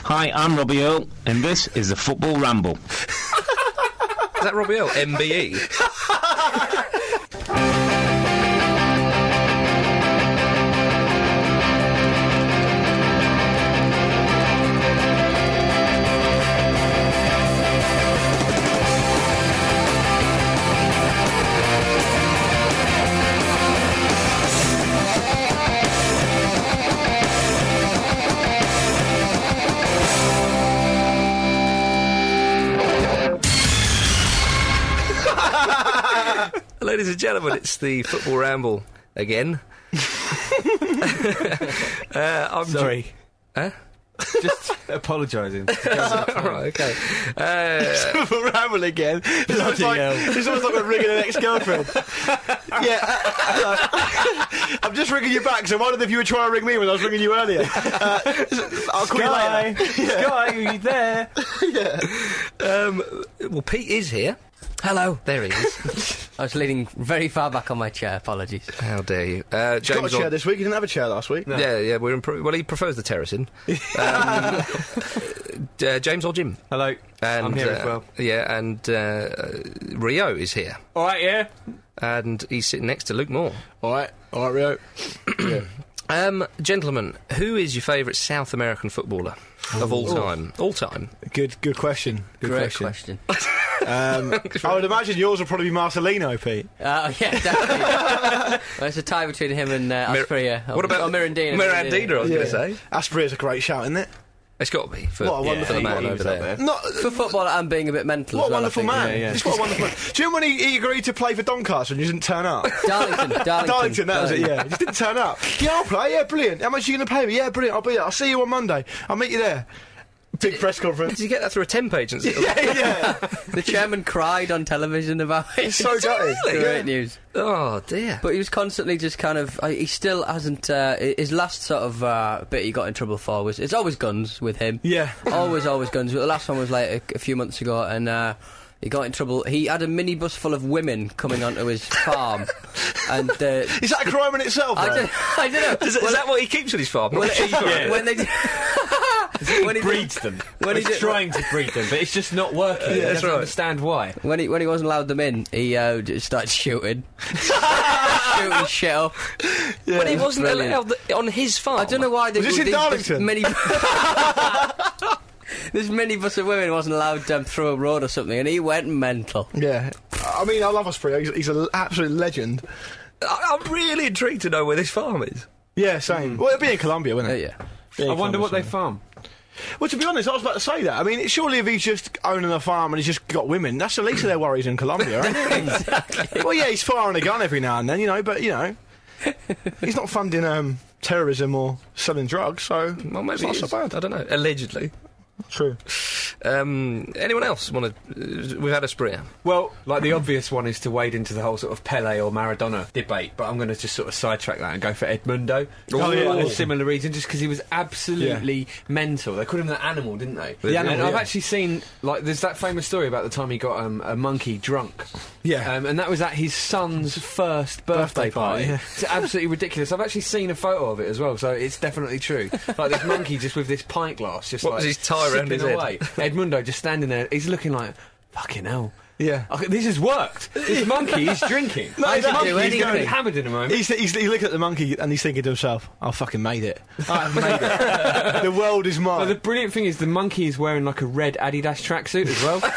Hi, I'm Robbie Earle, and this is the Football Ramble. Is that Robbie Earle? MBE? Ladies and gentlemen, it's the Football Ramble again. I'm Sorry. Huh? Just apologising. Right, okay. Football Ramble again. It's almost like we're ringing an ex-girlfriend. I'm just ringing you back, so I wondered if you were trying to ring me when I was ringing you earlier. I'll call you later. Sky, are you there? Well, Pete is here. Hello. There he is. I was leaning very far back on my chair, apologies. How dare you. James got a chair this week. You didn't have a chair last week. No. Yeah, we're well, he prefers the terracing. James or Jim? Hello. And, I'm here as well. Yeah, and Rio is here. All right, yeah. And he's sitting next to Luke Moore. All right, Rio. Gentlemen, who is your favourite South American footballer of all time? All time. Good question. Great question. I would imagine yours would probably be Marcelino, Pete. Yeah, definitely. Well, it's a tie between him and Asprilla. What about Mirandina? Mirandina, I was going to say. Asprilla's a great shout, isn't it? It's got to be for, What a wonderful for the man he over was there. up there. Not For football and being a bit mental. what as a well, wonderful I think. man! yeah. Just what a wonderful man. Do you remember when he agreed to play for Doncaster and you didn't turn up? Darlington, That was it. Yeah, he just didn't turn up. Yeah, I'll play. Yeah, brilliant. How much are you going to pay me? Yeah, brilliant. I'll be there. I'll see you on Monday. I'll meet you there. Big press conference. Did you get that through a temp agency? yeah. The chairman cried on television about it. It's so gutted. Great news. Oh, dear. But he was constantly just kind of... he still hasn't... his last sort of bit he got in trouble for was... It's always guns with him. Yeah. Always guns. But the last one was like a few months ago, and... he got in trouble. He had a minibus full of women coming onto his farm, and Is that a crime in itself? I don't know. Is that what he keeps with his farm? When they when he Breeds them. when he He's did- trying to breed them, but it's just not working. He that's doesn't right. understand why. when he wasn't allowed them in, he just started shooting shit up. But he wasn't Brilliant. allowed on his farm. I don't know why they Was this in Darlington? This minibus of women wasn't allowed through a road or something, and he went mental. Yeah. I mean, I love Asprilla. He's an absolute legend. I'm really intrigued to know where this farm is. Yeah, same. Well, it'd be in Colombia, wouldn't it? Yeah. Be in I wonder Colombia what they somewhere. farm. Well, to be honest, I was about to say that. I mean, surely if he's just owning a farm and he's just got women, that's the least of their worries in Colombia, ain't it? Exactly. Well, yeah, he's firing a gun every now and then, but, he's not funding terrorism or selling drugs, so Well, maybe it's not it so is. bad. I don't know. Allegedly. True. Anyone else want to... we've had a spree. Well, like the obvious one is to wade into the whole sort of Pele or Maradona debate, but I'm going to just sort of sidetrack that and go for Edmundo. Oh, yeah. For a similar reason, just because he was absolutely mental. They called him the animal, didn't they? The animal, and I've yeah. actually seen, like, there's that famous story about the time he got a monkey drunk. Yeah. And that was at his son's first birthday party. yeah. It's absolutely ridiculous. I've actually seen a photo of it as well, so it's definitely true. Like this monkey just with this pint glass, just What like was his tie around his sipping head? away. Edmundo just standing there. He's looking like, fucking hell. Yeah. Okay, this has worked. This monkey is drinking. No, This he doesn't monkey do is anything. going hammered in a moment. He looked at the monkey and he's thinking to himself, I fucking made it. I've made it. The world is mine. Well, the brilliant thing is the monkey is wearing like a red Adidas tracksuit as well.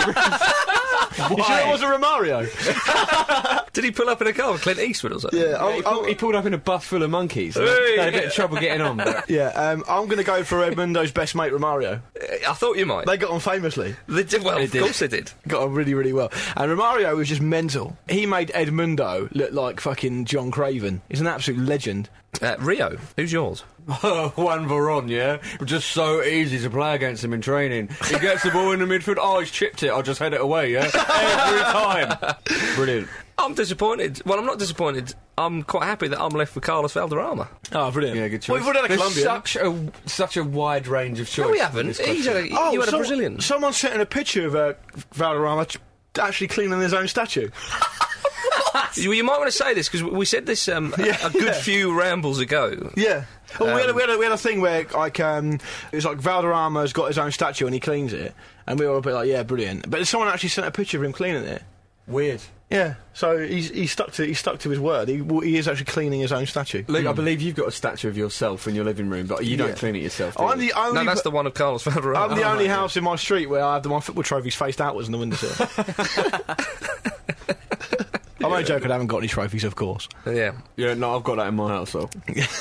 You sure it wasn't Romario? Did he pull up in a car with Clint Eastwood or something? Yeah, He pulled up in a bus full of monkeys. And Hey! they had a bit of trouble getting on. But I'm going to go for Edmundo's best mate, Romario. I thought you might. They got on famously. They did well, of course they did. Got on really, really well. And Romario was just mental. He made Edmundo look like fucking John Craven. He's an absolute legend. Rio, who's yours? Juan Varane, yeah? Just so easy to play against him in training. He gets the ball in the midfield, he's chipped it, I'll just head it away, yeah? Every time. Brilliant. I'm disappointed. Well, I'm not disappointed. I'm quite happy that I'm left with Carlos Valderrama. Oh, brilliant. Yeah, good choice. Well, we've already had a There's Colombian. such a wide range of choice. No, we for haven't. this He's question. you had a Brazilian. Someone sent in a picture of Valderrama actually cleaning his own statue. You might want to say this because we said this a good few rambles ago. Yeah. Well, we had a thing where like it was like Valderrama's got his own statue and he cleans it, and we were a bit like, yeah, brilliant. But someone actually sent a picture of him cleaning it. Weird. Yeah. So he stuck to his word. He is actually cleaning his own statue. Luke, I believe you've got a statue of yourself in your living room, but you don't clean it yourself. Do you? No, that's the one of Carlos Valderrama. I'm the only house in my street where I have my football trophies faced outwards in the windowsill. I'm only joking. I haven't got any trophies, of course. Yeah. Yeah. No, I've got that in my house though.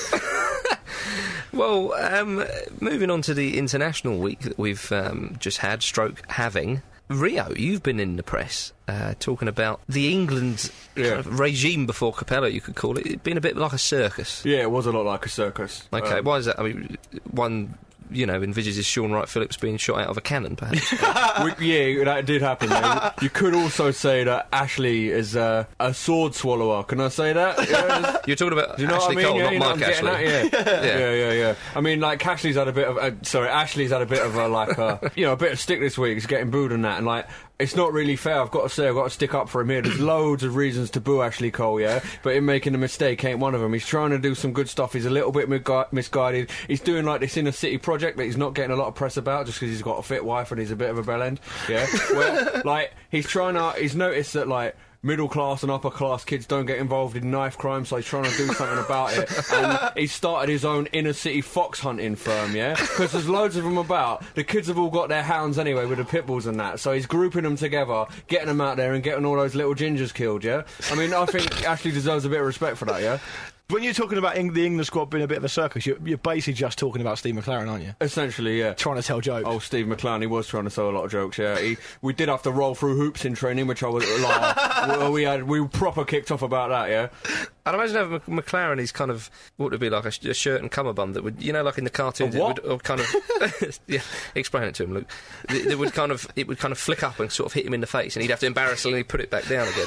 Well, moving on to the international week that we've just had, having. Rio, you've been in the press talking about the England kind of regime before Capello, you could call it. It's been a bit like a circus. Yeah, it was a lot like a circus. Okay, why is that? I mean, one, envisages Sean Wright-Phillips being shot out of a cannon, perhaps. Yeah, that did happen. Yeah. You could also say that Ashley is a sword swallower. Can I say that? Yeah, you're talking about do you know Ashley what I mean? Cole, not Mark Ashley. Yeah. I mean, like, Ashley's had a bit of Ashley's had a bit of a bit of stick this week. He's getting booed and that, and like, it's not really fair. I've got to say, I've got to stick up for him here. There's loads of reasons to boo Ashley Cole, but him making a mistake ain't one of them. He's trying to do some good stuff. He's a little bit misguided. He's doing like this inner city project that he's not getting a lot of press about just because he's got a fit wife and he's a bit of a bellend. Yeah, where like he's noticed that like middle class and upper class kids don't get involved in knife crime, so he's trying to do something about it. And he started his own inner city fox hunting firm, because there's loads of them about. The kids have all got their hounds anyway with the pit bulls and that, so he's grouping them together, getting them out there and getting all those little gingers killed. I mean, I think Ashley deserves a bit of respect for that. When you're talking about the England squad being a bit of a circus, you're basically just talking about Steve McLaren, aren't you? Essentially, yeah. Trying to tell jokes. Oh, Steve McLaren, he was trying to tell a lot of jokes, we did have to roll through hoops in training, which I was like, we proper kicked off about that, I'd imagine having McLaren, he's kind of, what would it be, like a shirt and cummerbund that would, like in the cartoons, it would kind of, explain it to him, Luke. It would kind of flick up and sort of hit him in the face, and he'd have to embarrassingly put it back down again.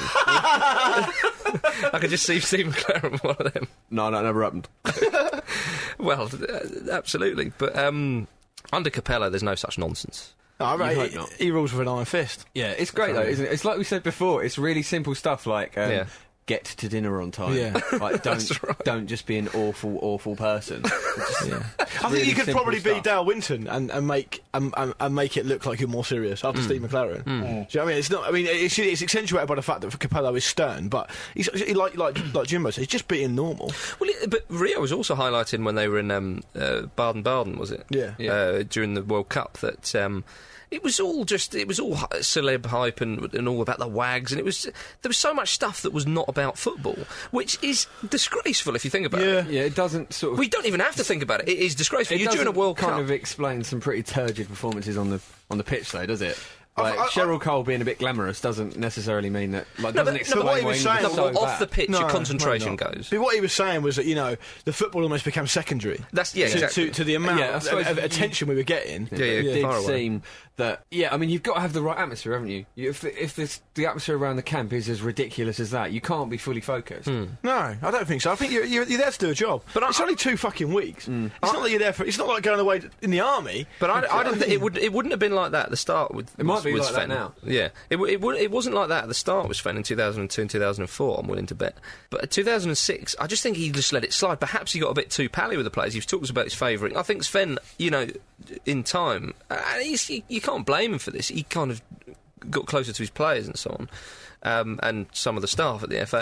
I could just see Steve McLaren with one of them. No, that never happened. Well, absolutely. But under Capello, there's no such nonsense. No, he rules with an iron fist. Yeah, it's great though, isn't it? It's like we said before, it's really simple stuff like get to dinner on time. Yeah. Like, don't just be an awful person. I think you could probably be Dale Winton and make it look like you're more serious after Steve McLaren. Do you know what I mean? It's not. I mean, it's accentuated by the fact that Capello is stern, but he's like Jimbo said, he's just being normal. Well, but Rio was also highlighting when they were in Baden-Baden, was it? Yeah. During the World Cup that. It was all celeb hype and all about the wags, and there was so much stuff that was not about football, which is disgraceful if you think about it. Yeah, it doesn't sort of. We don't even have to think about it. It is disgraceful. You're doing a World Cup. Kind of explain some pretty turgid performances on the pitch, though, does it? Like, Cheryl Cole being a bit glamorous doesn't necessarily mean that. Doesn't explain what he was saying. Off the pitch, your concentration goes. But what he was saying was that the football almost became secondary. That's exactly. to the amount of attention we were getting. It did seem that. Yeah, I mean, you've got to have the right atmosphere, haven't you? If the atmosphere around the camp is as ridiculous as that, you can't be fully focused. No, I don't think so. I think you're there to do a job. But it's only 2 fucking weeks. It's not that you're there for. It's not like going away in the army. But I don't think it wouldn't have been like that at the start. It might be like that now. Yeah, it wasn't like that at the start with Sven in 2002 and 2004, I'm willing to bet. But in 2006, I just think he just let it slide. Perhaps he got a bit too pally with the players. He's talked about his favouring. I think Sven, in time, you can't blame him for this. He kind of got closer to his players and so on. And some of the staff at the FA,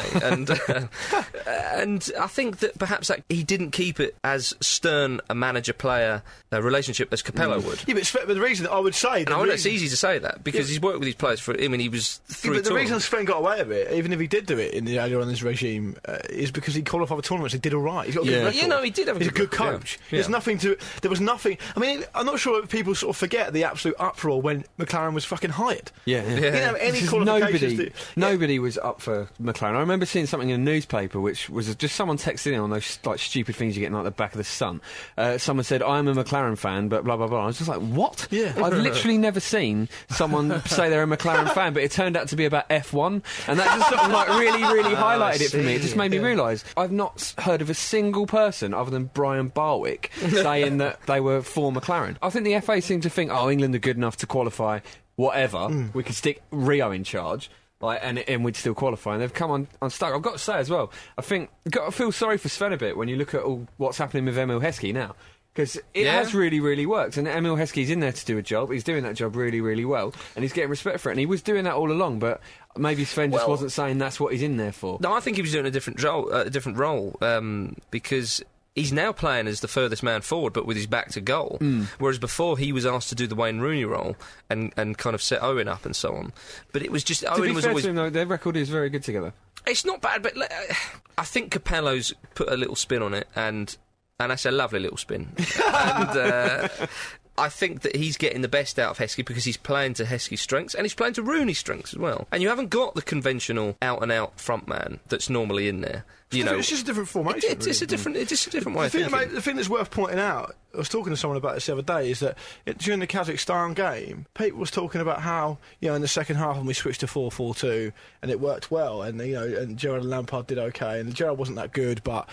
and I think that perhaps he didn't keep it as stern a manager-player relationship as Capello would. Yeah, but the reason I would say, it's easy to say that because he's worked with his players for. I mean, he was through. But the reason Sven got away with it, even if he did do it earlier on in this regime, is because he qualified for tournaments. He did all right. He's got a good record. He did have. He's a good coach. Yeah. There's nothing to. There was nothing. I mean, I'm not sure if people sort of forget the absolute uproar when McLaren was fucking hired. Yeah. He didn't have any qualifications. Nobody was up for McLaren. I remember seeing something in a newspaper which was just someone texted in on those like stupid things you get in like the back of the Sun. Someone said, "I'm a McLaren fan," but blah blah blah. I was just like, "What?" Yeah. I've literally never seen someone say they're a McLaren fan, but it turned out to be about F1, and that just sort of like really highlighted it for me. It just made me realise I've not heard of a single person other than Brian Barwick saying that they were for McLaren. I think the FA seem to think, "Oh, England are good enough to qualify. Whatever, we could stick Rio in charge." and we'd still qualify, and they've come unstuck. I've got to say as well, I think you've got to feel sorry for Sven a bit when you look at all what's happening with Emil Heskey now. Because it has really, really worked, and Emil Heskey's in there to do a job. He's doing that job really, really well, and he's getting respect for it. And he was doing that all along, but maybe Sven just wasn't saying that's what he's in there for. No, I think he was doing a different role, because he's now playing as the furthest man forward, but with his back to goal. Whereas before, he was asked to do the Wayne Rooney role and kind of set Owen up and so on. But it was just Owen was always. To him, though, their record is very good together. It's not bad, but I think Capello's put a little spin on it, and that's a lovely little spin. And I think that he's getting the best out of Heskey because he's playing to Heskey's strengths and he's playing to Rooney's strengths as well. And you haven't got the conventional out-and-out front man that's normally in there. It's just a different formation. It's a different way of thinking. The thing that's worth pointing out, I was talking to someone about this the other day, is that during the Kazakhstan game, Pete was talking about how, in the second half when we switched to 4-4-2 and it worked well, and and Gerrard and Lampard did okay, and Gerrard wasn't that good, but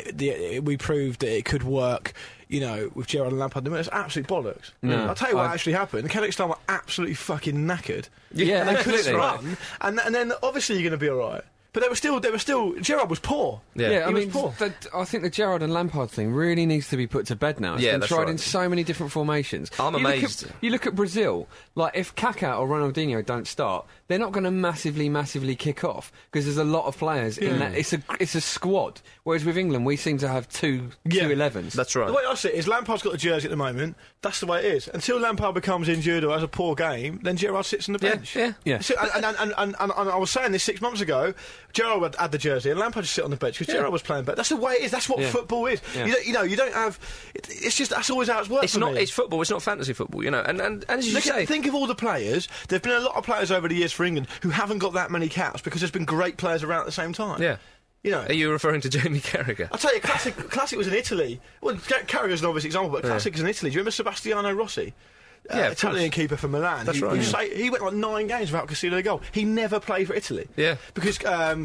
we proved that it could work, with Gerrard and Lampard. It's absolute bollocks. No, I'll tell you what actually happened. Kazakhstan were absolutely fucking knackered. Yeah, they couldn't run, and then obviously you're going to be all right. But they were still. Gerrard was poor. Yeah, he was poor. I think the Gerrard and Lampard thing really needs to be put to bed now. It's been tried in so many different formations. I'm amazed. You look at Brazil. Like, if Kaká or Ronaldinho don't start, they're not going to massively kick off because there's a lot of players in that. It's a squad. Whereas with England, we seem to have two 11s. That's right. The way I see it is Lampard's got the jersey at the moment. That's the way it is. Until Lampard becomes injured or has a poor game, then Gerrard sits on the bench. Yeah. So, and I was saying this 6 months ago. Gerrard had the jersey and Lampard just sit on the bench because Gerrard was playing better. That's the way it is. That's what football is. Yeah. You don't have. It's just that's always how it's worked. It's football. It's not fantasy football. And as you say, think of all the players. There've been a lot of players over the years for England who haven't got that many caps because there's been great players around at the same time. Yeah. Are you referring to Jamie Carragher? I'll tell you, classic was in Italy. Well, Carragher's an obvious example, but classic is in Italy. Do you remember Sebastiano Rossi? Italian keeper for Milan. That's right. He went like 9 games without conceding a goal. He never played for Italy. Yeah. Because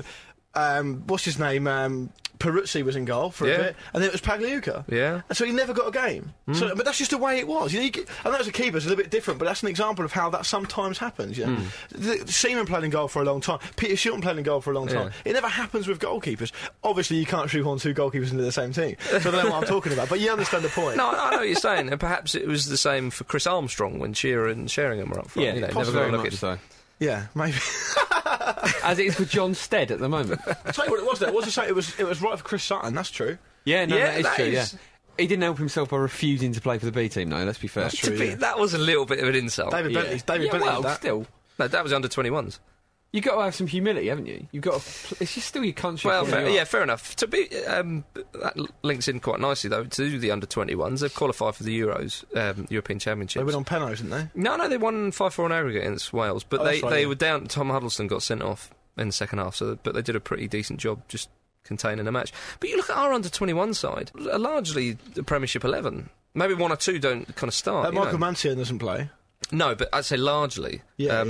what's his name? Peruzzi was in goal for a bit, and then it was Pagliuca. Yeah. And so he never got a game. So, but that's just the way it was. I know as a keeper it's a little bit different, but that's an example of how that sometimes happens. Seaman played in goal for a long time. Peter Shilton played in goal for a long time. It never happens with goalkeepers. Obviously, you can't shoehorn 2 goalkeepers into the same team. So I don't know what I'm talking about, but you understand the point. No, I know what you're saying, and perhaps it was the same for Chris Armstrong when Shearer and Sheringham were up front. Yeah, never got a look at so. Yeah, maybe. As it is with John Stead at the moment. I'll tell you what it was there. It was right for Chris Sutton, that's true. Yeah, that is true, is... yeah. He didn't help himself by refusing to play for the B team, though, let's be fair. That's true, That was a little bit of an insult. David Bentley did that. Still. No, that was under 21s. You've got to have some humility, haven't you? You've got to. It's just still your country. Well, fair enough. To be that links in quite nicely though to the under 21s. They've qualified for the Euros, European Championships. They went on penalties, didn't they? No, they won 5-4 on aggregate against Wales, but they were down. Tom Huddleston got sent off in the second half, but they did a pretty decent job just containing the match. But you look at our under 21 side, largely the Premiership 11. Maybe 1 or 2 don't kind of start. Michael Mancienne doesn't play. No, but I'd say largely. Yeah, I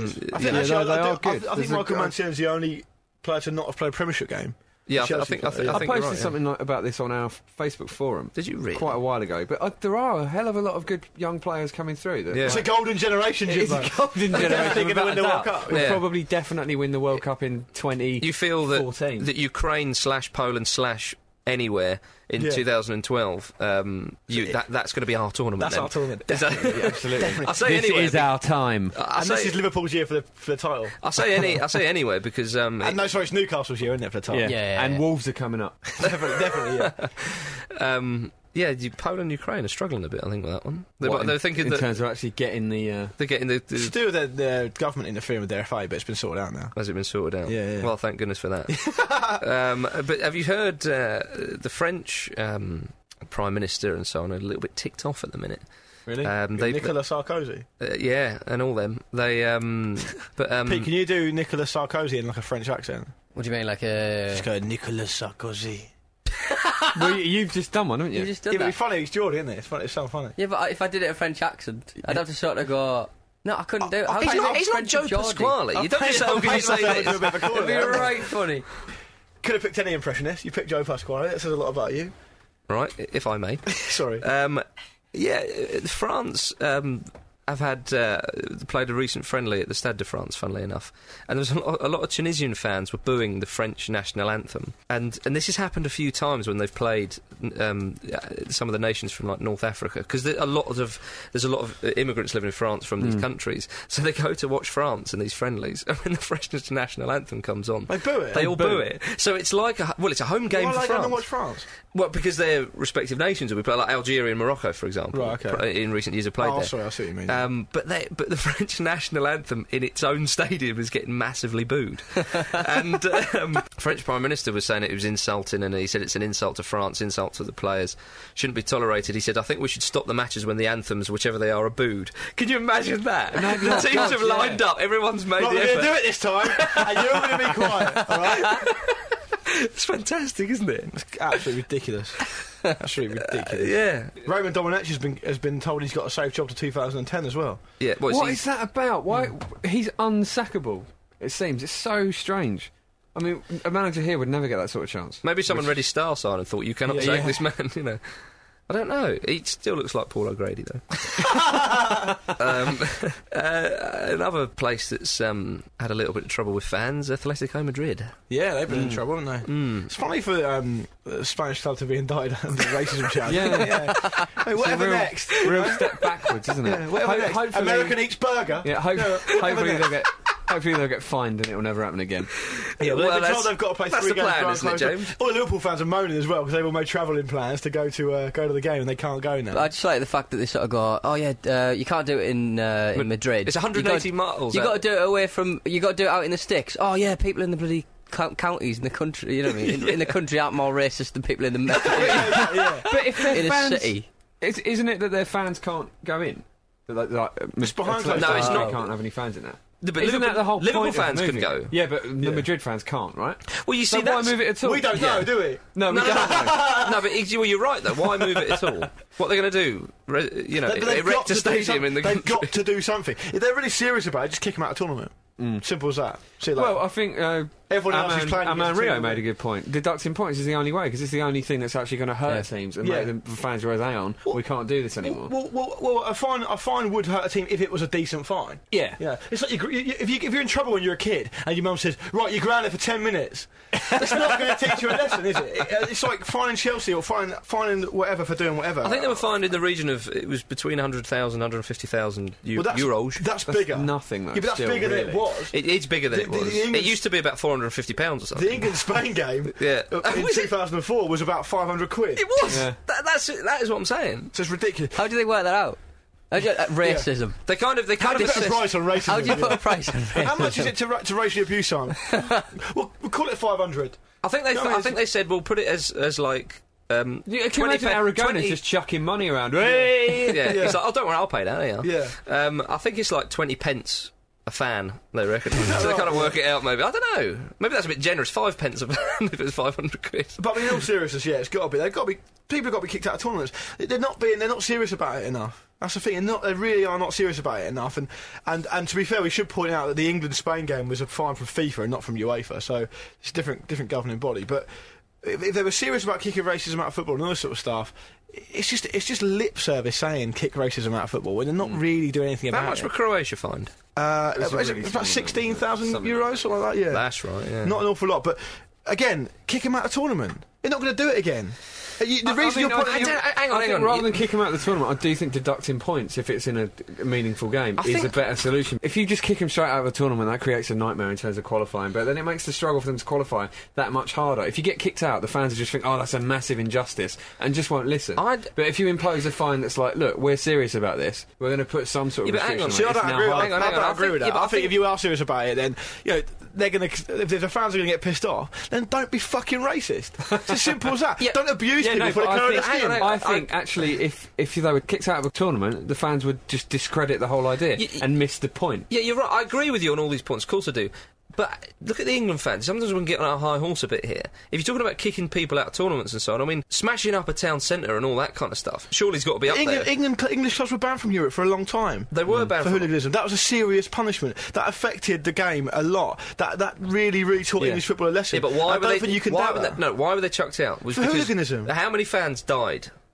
think Michael Mancienne's the only player to not have played a Premiership game. Yeah, I think I posted something about this on our Facebook forum. Did you really? Quite a while ago. But there are a hell of a lot of good young players coming through. It's a golden generation, Jim. It's a golden generation. They're going to win the World Cup. We'll probably definitely win the World Cup in 2014. You feel that Ukraine / Poland / anywhere in 2012, that's going to be our tournament. That's then. our tournament. Absolutely. I say this is our time. This is Liverpool's year for the title. I say anywhere because it's Newcastle's year, isn't it, for the title? Yeah. And Wolves are coming up. definitely. Yeah. Poland and Ukraine are struggling a bit, I think, with that one. They're thinking in terms of actually getting the... They're getting the... It's to do with the government interfering with their FA, but it's been sorted out now. Has it been sorted out? Yeah. Well, thank goodness for that. But have you heard the French Prime Minister and so on are a little bit ticked off at the minute? Really? Nicolas Sarkozy? Yeah, and all them. They... Pete, can you do Nicolas Sarkozy in like a French accent? What do you mean, like a... Just go, Nicolas Sarkozy. Well, you've just done one, haven't you? You've just done but that. it's funny, it's Geordie, isn't it? It's so funny. Yeah, but if I did it in a French accent, I'd have to sort of go... No, I couldn't do it. He's not Joe Pasquale. You don't just say this. It'd be right funny. Could have picked any impressionist. You picked Joe Pasquale. That says a lot about you. Right, if I may. Sorry. France have had played a recent friendly at the Stade de France, funnily enough, and there was a lot of Tunisian fans were booing the French national anthem, and this has happened a few times when they've played some of the nations from like North Africa, because there's a lot of immigrants living in France from these countries, so they go to watch France in these friendlies, and when the French national anthem comes on, They boo it. They all boo it. So it's like it's a home game Why for are they going France. to watch France? Well, because their respective nations, we play like Algeria and Morocco, for example. Right, okay. In recent years, have played there. Sorry, I see what you mean. But the French national anthem in its own stadium is getting massively booed. And French Prime Minister was saying it was insulting, and he said it's an insult to France, insult to the players, shouldn't be tolerated. He said, I think we should stop the matches when the anthems, whichever they are booed. Can you imagine that? The teams have lined up, everyone's made Right, the we're effort. going to do it this time, and you're all going to be quiet, all right? It's fantastic, isn't it? It's absolutely ridiculous. Absolutely ridiculous. Yeah. Roman Domenech has been told he's got a safe job to 2010 as well. Yeah. What is that about? Why he's unsackable? It seems it's so strange. I mean, a manager here would never get that sort of chance. Maybe someone read his star sign and thought, you cannot sack this man, you know. I don't know. He still looks like Paul O'Grady, though. Another place that's had a little bit of trouble with fans, Atletico Madrid. Yeah, they've been in trouble, haven't they? It's funny for the Spanish club to be indicted under the racism charge. Yeah. Hey, whatever real, next. Real step backwards, isn't it? Yeah, whatever next. Hopefully, American eats burger. Yeah, hopefully they'll get fined and it will never happen again. Yeah, well, they've been told they've got to play that's 3 the games. plan, for isn't it, unclosed. James? All the Liverpool fans are moaning as well because they've all made travelling plans to go to the game and they can't go now. I just like the fact that they sort of go, oh yeah, you can't do it in Madrid. It's 180 miles. You got to do it away from. You got to do it out in the sticks. Oh yeah, people in the bloody counties in the country. You know what I mean? In the country aren't more racist than people in the yeah. But if their in a fans, city. isn't it that their fans can't go in? It's behind closed No, it's doors. not. They can't have any fans in there. But Isn't that the whole Liverpool point of fans can moving go. it? Yeah, but the Madrid fans can't, right? Well, you see, So why that's... move it at all? We don't know, do we? No, we No, don't. no, but well, you're right, though. Why move it at all? What are they going to do? Erect a stadium in the They've country? got to do something. If they're really serious about it, just kick them out of the tournament. Simple as that. See you later. Well, I think Everyone else is playing Aman against Rio team, made a good point. Deducting points is the only way, because it's the only thing that's actually going to hurt teams and make the fans realize, hang on, we can't do this anymore. Well, a fine would hurt a team if it was a decent fine. Yeah. It's like if you're in trouble when you're a kid and your mum says, right, you're grounded for 10 minutes. That's not going to teach you a lesson, is it? It's like fining Chelsea or fining whatever for doing whatever. I think they were fined in the region of, it was between 100,000 150,000 euros. That's That's bigger. nothing, though. Yeah, but that's still, bigger than really. it was. It's bigger than The- it the was. England- It used to be about £450 or something. The England-Spain game Yeah. in 2004 was about 500 quid. It was! Yeah. That is what I'm saying. So it's ridiculous. How do they work that out? Racism. They kind of How do you put a assess- price on racism? How do you put a price on racism? How much is it to racially abuse someone? We'll call it 500. I think they said we'll put it as like Can you 20 imagine Aragona's 20 just chucking money around? Hey! yeah. It's like, oh, don't worry, I'll pay that. Yeah. I think it's like 20 pence a fan, they reckon. So they kind of work it out, maybe. I don't know. Maybe that's a bit generous. 5 pence a fan if it's 500 quid. But in all seriousness, yeah, it's got to be. They've got to be. People have got to be kicked out of tournaments. They're not serious about it enough. That's the thing. They really are not serious about it enough. And to be fair, we should point out that the England-Spain game was a fine from FIFA and not from UEFA. So it's a different governing body. But if they were serious about kicking racism out of football and all this sort of stuff, it's just lip service saying kick racism out of football when they're not really doing anything about How much it. were Croatia fined? It's really about small 16,000 number. euros, something like that. Yeah, That's right, yeah. not an awful lot. But again, kick them out of tournament. They're not going to do it again. The reason you're putting. Hang I think on. rather than kick him out of the tournament, I do think deducting points if it's in a meaningful game is a think- better solution. If you just kick him straight out of the tournament, that creates a nightmare in terms of qualifying, but then it makes the struggle for them to qualify that much harder. If you get kicked out, the fans will just think, oh, that's a massive injustice, and just won't listen. I'd- But if you impose a fine that's like, look, we're serious about this, we're going to put some sort of Yeah, but hang restriction on, on See, it. I don't It's now agree. hard. hang on, I don't I agree think- with that. yeah, but I I think think- if you are serious about it, then they're going to. If the fans are going to get pissed off, then don't be fucking racist. It's as simple as that. Yeah. Don't abuse Yeah, people no, for the but colour of their hang skin. on, I think actually, if they were kicked out of a tournament, the fans would just discredit the whole idea and miss the point. Yeah, you're right. I agree with you on all these points. Of course I do. But look at the England fans. Sometimes we can get on our high horse a bit here. If you're talking about kicking people out of tournaments and so on, I mean, smashing up a town centre and all that kind of stuff, surely it's got to be up there. English clubs were banned from Europe for a long time. They were banned for from- hooliganism. That was a serious punishment. That affected the game a lot. That really, really taught English football a lesson. Yeah, but why I were don't they? think you can why doubt were that. they, no, why were they chucked out? Was For because hooliganism. How many fans died?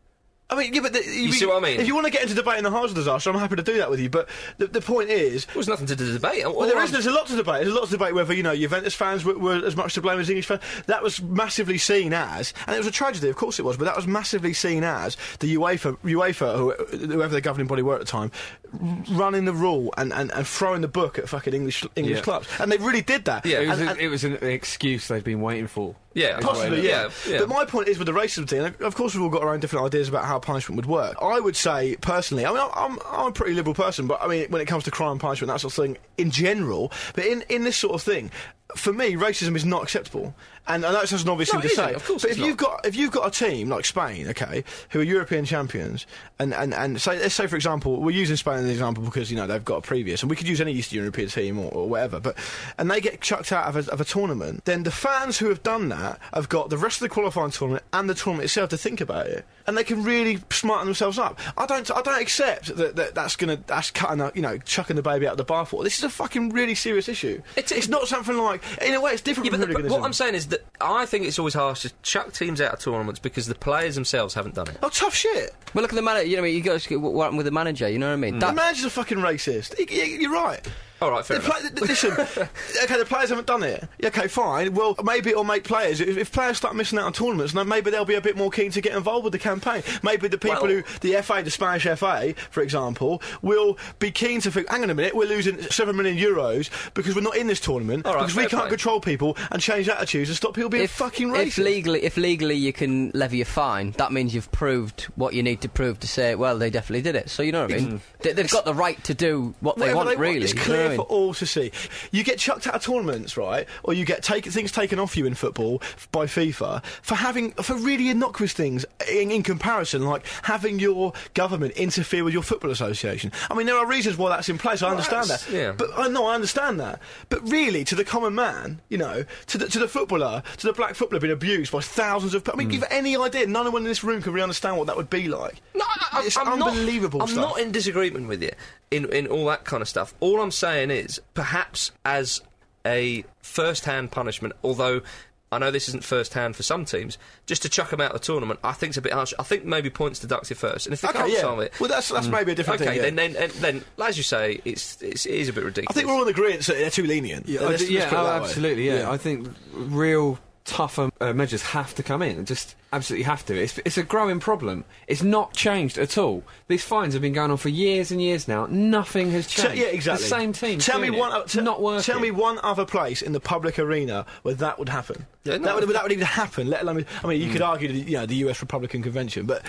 I mean, yeah, but You see what I mean? If you want to get into debating the Hearts disaster, I'm happy to do that with you. But the point is, There's nothing to debate. well, there's a lot to debate. There's a lot to debate whether Juventus fans were as much to blame as English fans. That was massively seen as, and it was a tragedy, of course it was, but that was massively seen as the UEFA, whoever the governing body were at the time, running the rule and throwing the book at fucking English clubs, and they really did that. Yeah, it was an excuse they've been waiting for. Yeah, possibly, yeah. Yeah. But my point is with the racism thing, and of course we've all got our own different ideas about how punishment would work. I would say, personally, I mean, I'm a pretty liberal person, but I mean, when it comes to crime, punishment, that sort of thing, in general, but in this sort of thing, for me, racism is not acceptable. And I know it's an obvious thing to say. Of course but it's if you've got a team like Spain, okay, who are European champions, and say, let's say for example, we're using Spain as an example because they've got a previous, and we could use any Eastern European team or whatever, and they get chucked out of a tournament, then the fans who have done that have got the rest of the qualifying tournament and the tournament itself to think about it, and they can really smarten themselves up. I don't accept that's cutting chucking the baby out of the bathwater. This is a fucking really serious issue. It's not something like, in a way, it's different from hooliganism. But what I'm saying is that I think it's always harsh to chuck teams out of tournaments because the players themselves haven't done it. Oh, tough shit. Well, look at the manager. You got to what happened with the manager. You know what I mean? The manager's a fucking racist. You're right. All right, fair enough. Listen, okay, the players haven't done it. Okay, fine. Well, maybe it'll make players. If players start missing out on tournaments, then maybe they'll be a bit more keen to get involved with the campaign. Maybe the people the Spanish FA, for example, will be keen to think, hang on a minute, we're losing €7 million because we're not in this tournament, because we can't control people and change attitudes and stop people being fucking racist. If legally you can levy a fine, that means you've proved what you need to prove to say, well, they definitely did it. So you know what I mean? They've got the right to do what they want, really. It's clear for all to see. You get chucked out of tournaments, right? Or you get things taken off you in football by FIFA for really innocuous things in comparison, like having your government interfere with your football association. I mean, there are reasons why that's in place. I understand that. Yeah. But I understand that. But really, to the common man, to the footballer, to the black footballer being abused by thousands of. I mean, give any idea? None of one in this room can really understand what that would be like. No, it's I'm unbelievable. I'm not in disagreement with you in all that kind of stuff. All I'm saying is, perhaps as a first-hand punishment, although I know this isn't first-hand for some teams, just to chuck them out of the tournament, I think it's a bit harsh. I think maybe points deductive first, and if they can't solve it, well, that's maybe a different thing. Okay, then, as you say, it is a bit ridiculous. I think we're all in agreement that they're too lenient. Yeah, absolutely. Yeah, I think real tougher measures have to come in. Just absolutely have to. It's a growing problem. It's not changed at all. These fines have been going on for years and years now. Nothing has changed. Yeah, exactly. The same team. Tell me not working. Tell me one other place in the public arena where that would happen. Yeah, that would even happen. Let alone. I mean, you could argue the US Republican Convention, but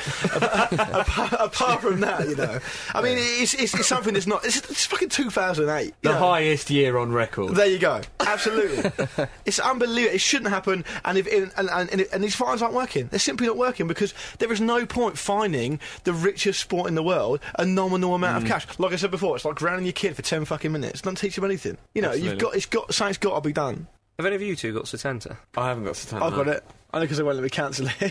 apart from that, I mean, it's something that's not. It's fucking 2008. The highest year on record. There you go. Absolutely. It's unbelievable. It shouldn't happen. And these fines aren't working. They're simply not working because there is no point fining the richest sport in the world a nominal amount of cash. Like I said before, it's like grounding your kid for 10 fucking minutes. Doesn't teach him anything. Something's got to be done. Have any of you two got Setanta? I haven't got Setanta. I've got it. I know because they won't let me cancel it.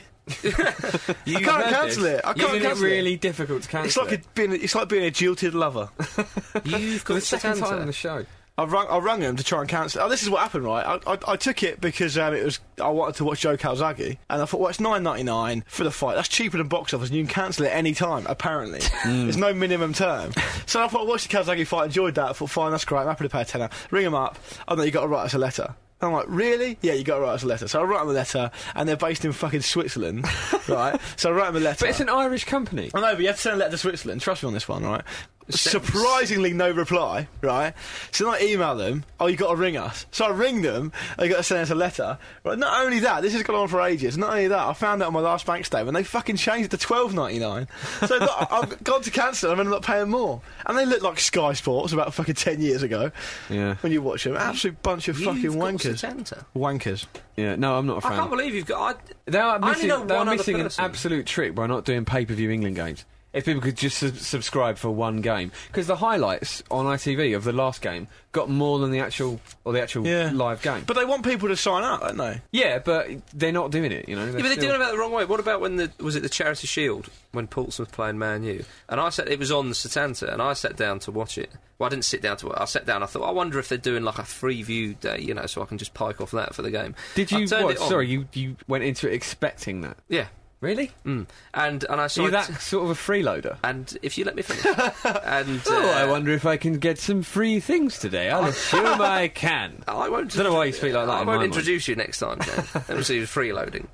I can't cancel it. I can't cancel it. Really difficult to cancel. It's like being a jilted lover. You've got the second time Setanta on the show. I rung him to try and cancel. Oh, this is what happened, right? I took it because I wanted to watch Joe Calzaghe, and I thought, well, it's $9.99 for the fight. That's cheaper than box office, and you can cancel it any time. Apparently, there's no minimum term. So I thought, I watched the Calzaghe fight, enjoyed that. I thought, fine, that's great. I'm happy to pay a tenner. Ring him up. Oh no, you got to write us a letter. I'm like, really? Yeah, you got to write us a letter. So I write them a letter, and they're based in fucking Switzerland, right? So I write them a letter. But it's an Irish company. I know, but you have to send a letter to Switzerland. Trust me on this one, right? Surprisingly no reply, right? So then I email them, oh, you got to ring us. So I ring them, they got to send us a letter. Right, not only that, this has gone on for ages, not only that, I found out on my last bank statement, they fucking changed it to $12.99. So look, I've gone to cancel and I'm not paying more. And they look like Sky Sports about fucking 10 years ago. Yeah. When you watch them, absolute bunch of fucking wankers. Wankers. Yeah, no, I'm not a fan. I can't believe you've got... They are missing an absolute trick by not doing pay-per-view England games. If people could just subscribe for one game, because the highlights on ITV of the last game got more than the actual live game. But they want people to sign up, don't they? Yeah, but they're not doing it. But they're doing it about the wrong way. What about when was it the Charity Shield when Portsmouth playing Man U? And it was on the Setanta, and I sat down to watch it. Well, I didn't sit down to watch. I sat down. I thought, I wonder if they're doing like a free view day, so I can just pike off that for the game. Did you? Sorry, you went into it expecting that. Yeah. Really? And I saw You're that sort of a freeloader? And if you let me finish, and I wonder if I can get some free things today. I'll assume I can. I won't. Don't know why you speak like that. I in won't my introduce you next time. Jen. Let me see you freeloading.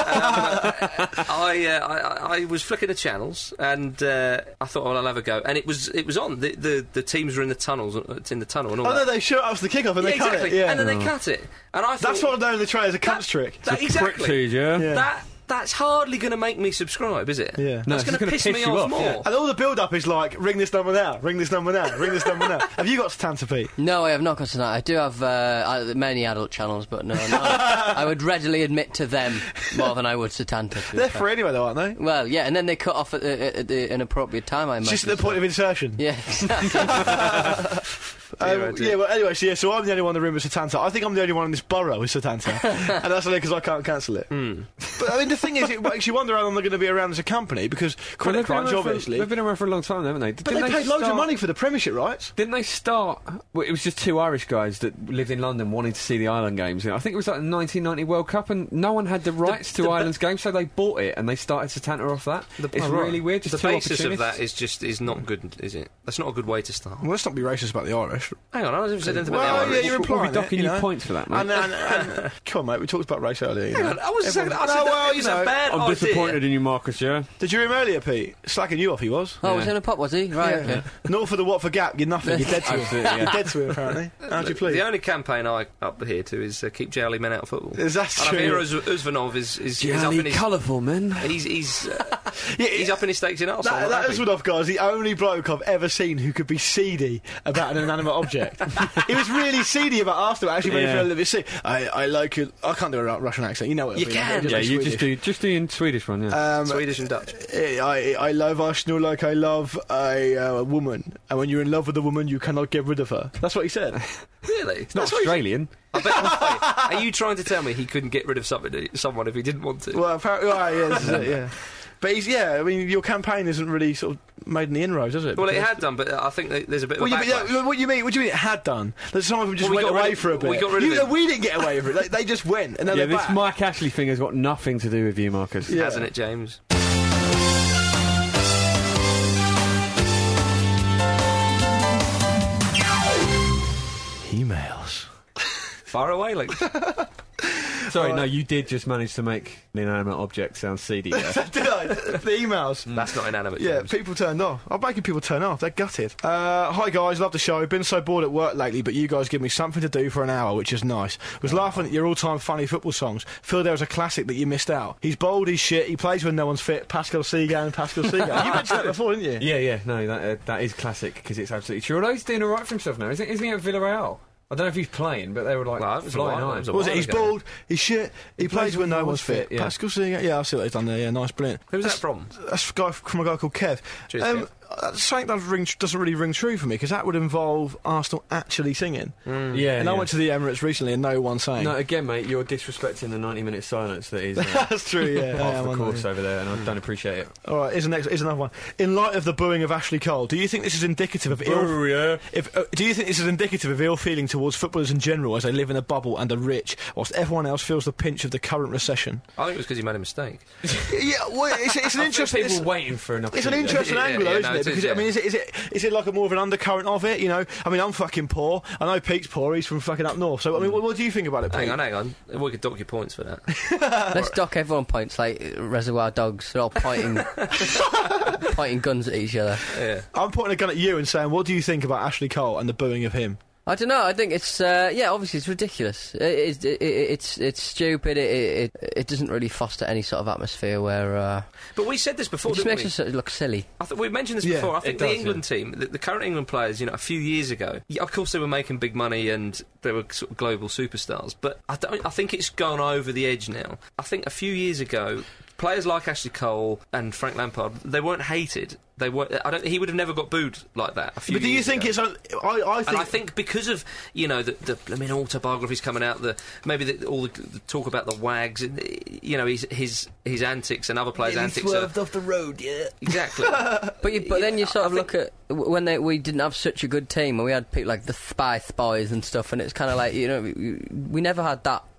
I was flicking the channels, and I thought, well, I'll have a go, and it was on. The teams were in the tunnels. It's in the tunnel and all. Oh that. no, they show up for the kickoff and they cut exactly. it. Yeah, And then they cut it, and I thought that's what I know in the tray as a cunt trick. Exactly. Prick yeah? Yeah. That's hardly going to make me subscribe, is it? Yeah. No, That's it's going to gonna piss piss me you off off, more. yeah. And all the build-up is like, ring this number now, ring this number now, ring this number now. Have you got Satanta, Pete? No, I have not got tonight. I do have many adult channels, but no, I would readily admit to them more than I would Satanta. They're free anyway, though, aren't they? Well, yeah, and then they cut off at the inappropriate time, I imagine. Just at the point of insertion. Yeah, exactly. Dear. Well, anyway, so I'm the only one in the room with Satanta. I think I'm the only one in this borough with Satanta. And that's only because I can't cancel it. But, I mean, the thing is, it makes you wonder how long they're going to be around as a company, because Credit Crunch, obviously... They've been around for a long time, haven't they? But they paid loads of money for the Premiership rights. Didn't they start... Well, it was just two Irish guys that lived in London wanting to see the Ireland games. I think it was like the 1990 World Cup, and no one had the rights to Ireland's games, so they bought it, and they started Satanta off that. It's really weird. Just The two basis of opportunities. that is not good, is it? That's not a good way to start. Well, let's not be racist about the Irish. Hang on, I haven't said anything Well, about the yeah, Irish. you're implying We'll be docking it, you know. points for that, mate. And come on, mate, we talked about race earlier. Hang on, I wasn't saying that. I said No, that well, it was you know, a bad I'm idea. disappointed in you, Marcus, yeah? Did you hear him earlier, Pete? Slacking you off, he was. Oh, was he in a pop, was he? Right, okay. North of the Watford Gap, you're nothing. You're dead to him. Absolutely, yeah. You're dead to him, apparently. How'd you please? The only campaign I up here to is keep jowly men out of football. That's and I true. hear Uzvanov is up in his... colourful, man. He's up in his stakes in Arsenal. I'm not That happy. Usmanov guy is the only bloke I've ever seen who could be seedy about an inanimate object. He was really seedy about Arsenal. Actually made me feel a little bit sick. I like it. I can't do a Russian accent. You know what? You can. Yeah, you just do in Swedish one, yeah. Swedish and Dutch. I love Arsenal like I love a woman, and when you're in love with a woman, you cannot get rid of her. That's what he said. Really? It's not Australian. I bet. Are you trying to tell me he couldn't get rid of someone if he didn't want to? Well, apparently, yeah, this is it, yeah. But I mean, your campaign isn't really sort of made any inroads, has it? Well, it Because- had done, but I think that there's a bit of a Well, backlash. what do you mean? What do you mean it had done? That some of them just Well, we went got rid away of- for a bit. we got rid of it. We didn't get away with it. They just went, and now Yeah, they're this back. Mike Ashley thing has got nothing to do with you, Marcus. Yeah. Hasn't it, James? Emails. Far away, like. Sorry, no, you did just manage to make the inanimate object sound seedy. Yeah. Did I? The emails. That's not inanimate. Yeah, James. people turned off. I'm making people turn off. They're gutted. Hi guys, love the show. Been so bored at work lately, but you guys give me something to do for an hour, which is nice. Was laughing at your all-time funny football songs. Feel there was a classic that you missed out. He's bold, he's shit, he plays when no one's fit. Pascal Segan. You mentioned that before, didn't you? Yeah, no, that is classic because it's absolutely true. Although he's doing all right for himself now, isn't he at Villarreal? I don't know if he's playing, but they were like Well, it was a flying while- high. it was a What was it? while He's ago. bald, he's shit, he plays when no one's fit. yeah. Pascal Segan. Yeah, I see what he's done there. Yeah, nice, brilliant. Who's that from? That's from a guy called Kev. Cheers, Kev. Something that doesn't really ring true for me, because that would involve Arsenal actually singing. Yeah, And I went to the Emirates recently and no one sang. No, again, mate, you're disrespecting the 90-minute silence that is That's true, yeah. half the course over there, and I don't appreciate it. All right, here's another one. In light of the booing of Ashley Cole, do you think this is indicative of ill? yeah. Do you think this is indicative of ill feeling towards footballers in general as they live in a bubble and are rich, whilst everyone else feels the pinch of the current recession? I think it was because he made a mistake. Yeah, well, it's an interesting. People waiting for an It's an opportunity. interesting Yeah, angle, though, yeah, isn't no, it? it Because is, I mean, yeah. is it like a more of an undercurrent of it? You know, I mean, I'm fucking poor. I know Pete's poor. He's from fucking up north. So I mean, what do you think about it, Pete? Hang on. We could dock your points for that. Let's dock everyone points like Reservoir Dogs. They're all pointing guns at each other. Yeah. I'm pointing a gun at you and saying, what do you think about Ashley Cole and the booing of him? I don't know. I think it's obviously it's ridiculous. It's stupid. It doesn't really foster any sort of atmosphere where But we said this before, it just didn't makes we? us look silly. I think we mentioned this Yeah, before. I think it the does, England team, the current England players, a few years ago, of course they were making big money and they were sort of global superstars. But I think it's gone over the edge now. I think a few years ago, players like Ashley Cole and Frank Lampard, they weren't hated. They were. He would have never got booed like that. A few But do you years think ago. it's? I think. And I think because of the autobiographies coming out, all the talk about the wags, his antics and other players' antics. off the road, yeah. Exactly. But then you sort of look at when we didn't have such a good team and we had people like the Spice Boys and stuff, and it's kind of like we never had that